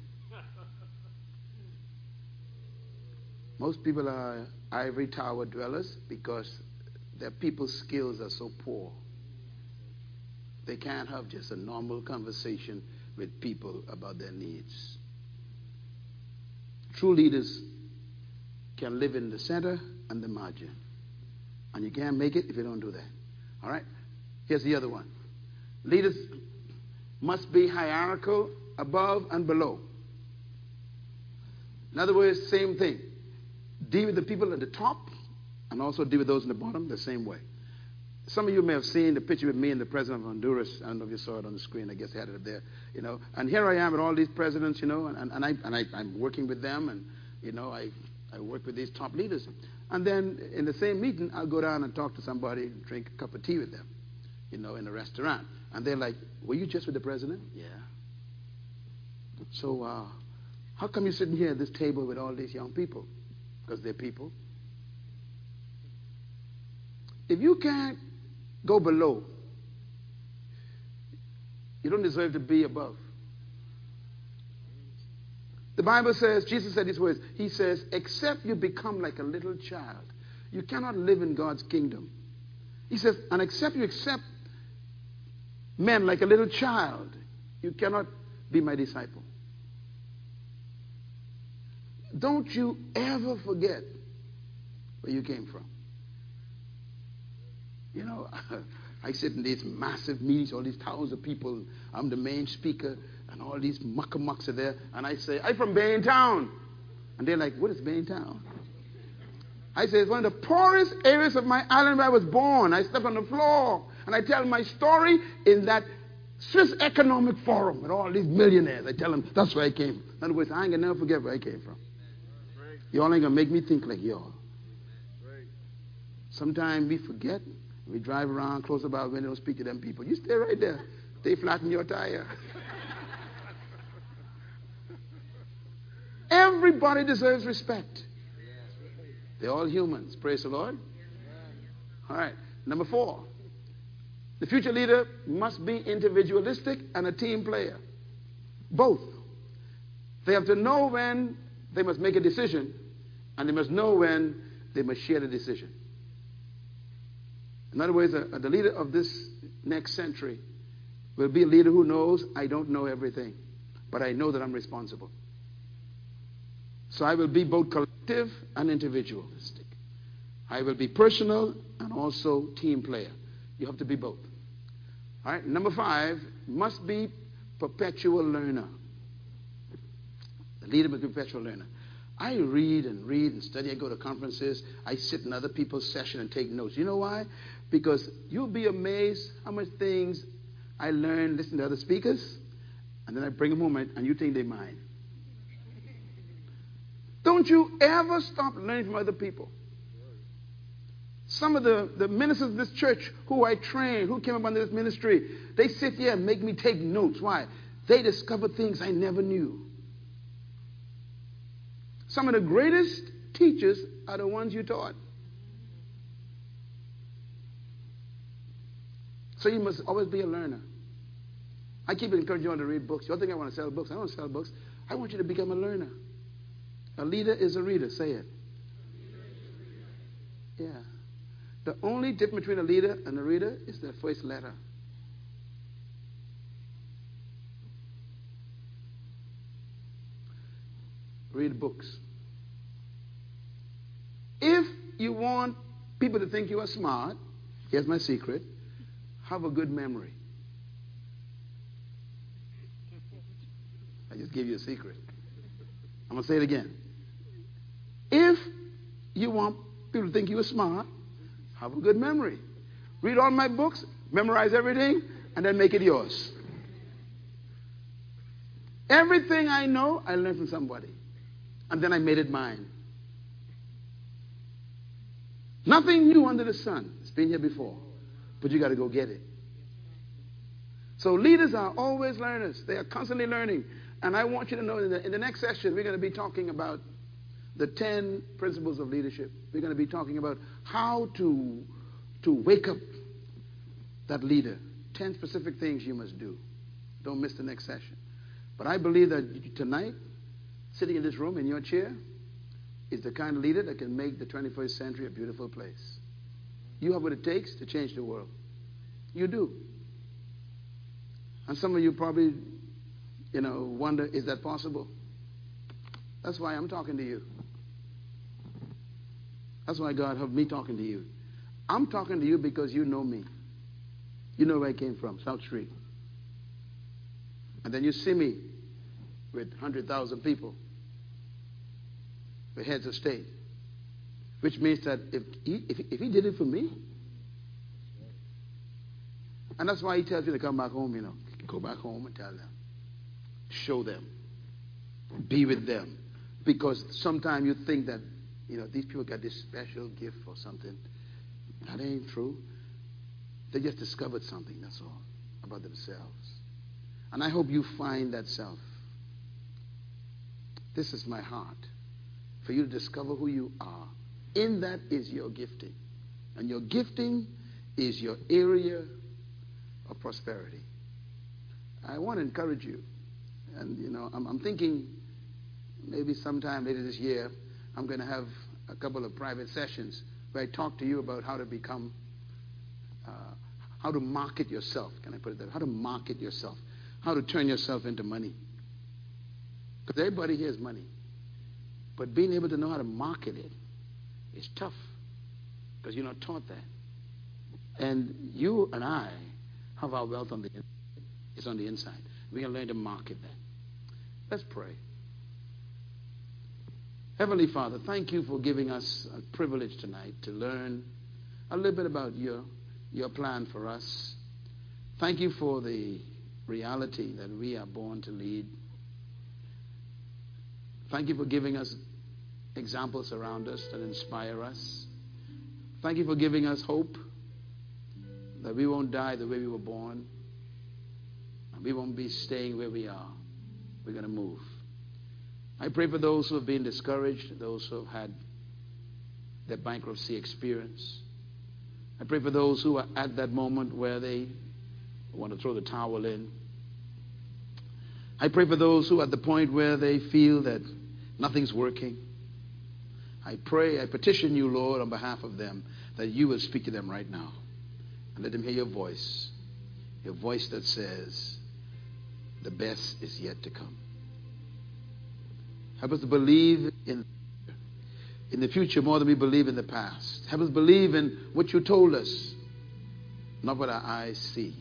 Most people are ivory tower dwellers because their people's skills are so poor. They can't have just a normal conversation with people about their needs. True leaders can live in the center and the margin. And you can't make it if you don't do that. All right? Here's the other one. Leaders must be hierarchical, above and below. In other words, same thing. Deal with the people at the top and also deal with those in the bottom the same way. Some of you may have seen the picture with me and the president of Honduras. I don't know if you saw it on the screen. I guess they had it up there. And here I am with all these presidents, and I'm working with them, and I work with these top leaders. And then in the same meeting, I'll go down and talk to somebody, drink a cup of tea with them, in a restaurant. And they're like, "Were you just with the president?" "Yeah." "So how come you're sitting here at this table with all these young people?" "Because they're people." If you can't go below, you don't deserve to be above. The Bible says, Jesus said these words, he says, except you become like a little child, you cannot live in God's kingdom. He says, and except you accept men like a little child, you cannot be my disciple. Don't you ever forget where you came from. I sit in these massive meetings, all these thousands of people. I'm the main speaker, and all these muckamucks are there. And I say, "I'm from Baintown." And they're like, "What is Baintown?" I say, "It's one of the poorest areas of my island where I was born. I slept on the floor." And I tell my story in that Swiss Economic Forum with all these millionaires. I tell them, that's where I came. In other words, I ain't going to never forget where I came from. Y'all ain't going to make me think like y'all. Sometimes we forget. We drive around, close about window, don't speak to them people. You stay right there. They flatten your tire. Every Everybody deserves respect. They're all humans. Praise the Lord. All right. Number 4. The future leader must be individualistic and a team player. Both. They have to know when they must make a decision, and they must know when they must share the decision. In other words, the leader of this next century will be a leader who knows, I don't know everything, but I know that I'm responsible. So I will be both collective and individualistic. I will be personal and also team player. You have to be both. All right. Number 5, must be perpetual learner. The leader must be perpetual learner. I read and study. I go to conferences. I sit in other people's session and take notes. You know why? Because you'll be amazed how much things I learn listening to other speakers, and then I bring them home and you think they're mine. Don't you ever stop learning from other people. Some of the ministers of this church who I trained, who came up under this ministry, they sit here and make me take notes. Why? They discover things I never knew. Some of the greatest teachers are the ones you taught. So you must always be a learner. I keep encouraging you all to read books. You all think I want to sell books. I don't sell books. I want you to become a learner. A leader is a reader. Say it. Yeah. The only difference between a leader and a reader is their first letter. Read books. If you want people to think you are smart, here's my secret. Have a good memory. I just gave you a secret. I'm going to say it again. If you want people to think you are smart, have a good memory. Read all my books, memorize everything, and then make it yours. Everything I know, I learned from somebody. And then I made it mine. Nothing new under the sun. It's been here before. But you got to go get it. So leaders are always learners. They are constantly learning. And I want you to know that in the next session, we're going to be talking about the 10 principles of leadership. We're going to be talking about how to wake up that leader. 10 specific things you must do. Don't miss the next session. But I believe that tonight, sitting in this room in your chair, is the kind of leader that can make the 21st century a beautiful place. You have what it takes to change the world. You do. And some of you probably, wonder, is that possible? That's why I'm talking to you. That's why God helped me talking to you. I'm talking to you because you know me. You know where I came from, South Street. And then you see me with 100,000 people, with heads of state, which means that if he did it for me, and that's why he tells you to come back home, go back home and tell them, show them, be with them, because sometimes you think that these people got this special gift or something. That ain't true. They just discovered something, that's all, about themselves. And I hope you find that self. This is my heart, for you to discover who you are. In that is your gifting. And your gifting is your area of prosperity. I want to encourage you. And, I'm thinking maybe sometime later this year, I'm going to have a couple of private sessions where I talk to you about how to become, how to market yourself. Can I put it that way? How to market yourself. How to turn yourself into money. Because everybody here has money. But being able to know how to market it is tough. Because you're not taught that. And you and I have our wealth on the inside. It's on the inside. We're going to learn to market that. Let's pray. Heavenly Father, thank you for giving us a privilege tonight to learn a little bit about your plan for us. Thank you for the reality that we are born to lead. Thank you for giving us examples around us that inspire us. Thank you for giving us hope that we won't die the way we were born. And we won't be staying where we are. We're going to move. I pray for those who have been discouraged, those who have had their bankruptcy experience. I pray for those who are at that moment where they want to throw the towel in. I pray for those who are at the point where they feel that nothing's working. I pray, I petition you, Lord, on behalf of them, that you will speak to them right now. And let them hear your voice that says, the best is yet to come. Help us to believe in the future more than we believe in the past. Help us believe in what you told us, not what our eyes see.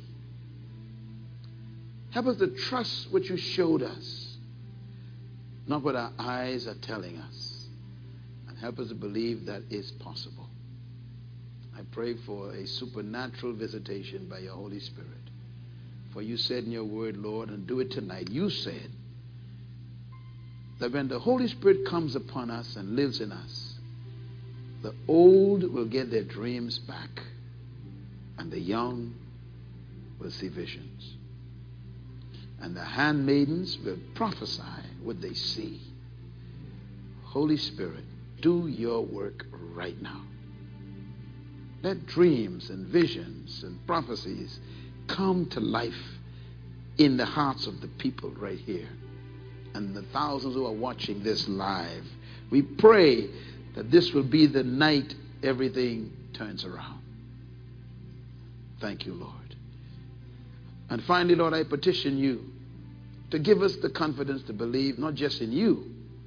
Help us to trust what you showed us, not what our eyes are telling us. And help us to believe that is possible. I pray for a supernatural visitation by your Holy Spirit. For you said in your word, Lord, and do it tonight, you said that when the Holy Spirit comes upon us and lives in us, the old will get their dreams back and the young will see visions. And the handmaidens will prophesy what they see. Holy Spirit, do your work right now. Let dreams and visions and prophecies come to life in the hearts of the people right here. And the thousands who are watching this live, we pray that this will be the night everything turns around. Thank you, Lord. And finally, Lord, I petition you to give us the confidence to believe not just in you,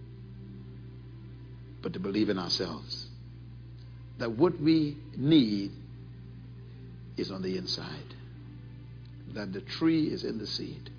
but to believe in ourselves. That what we need is on the inside. That the tree is in the seed.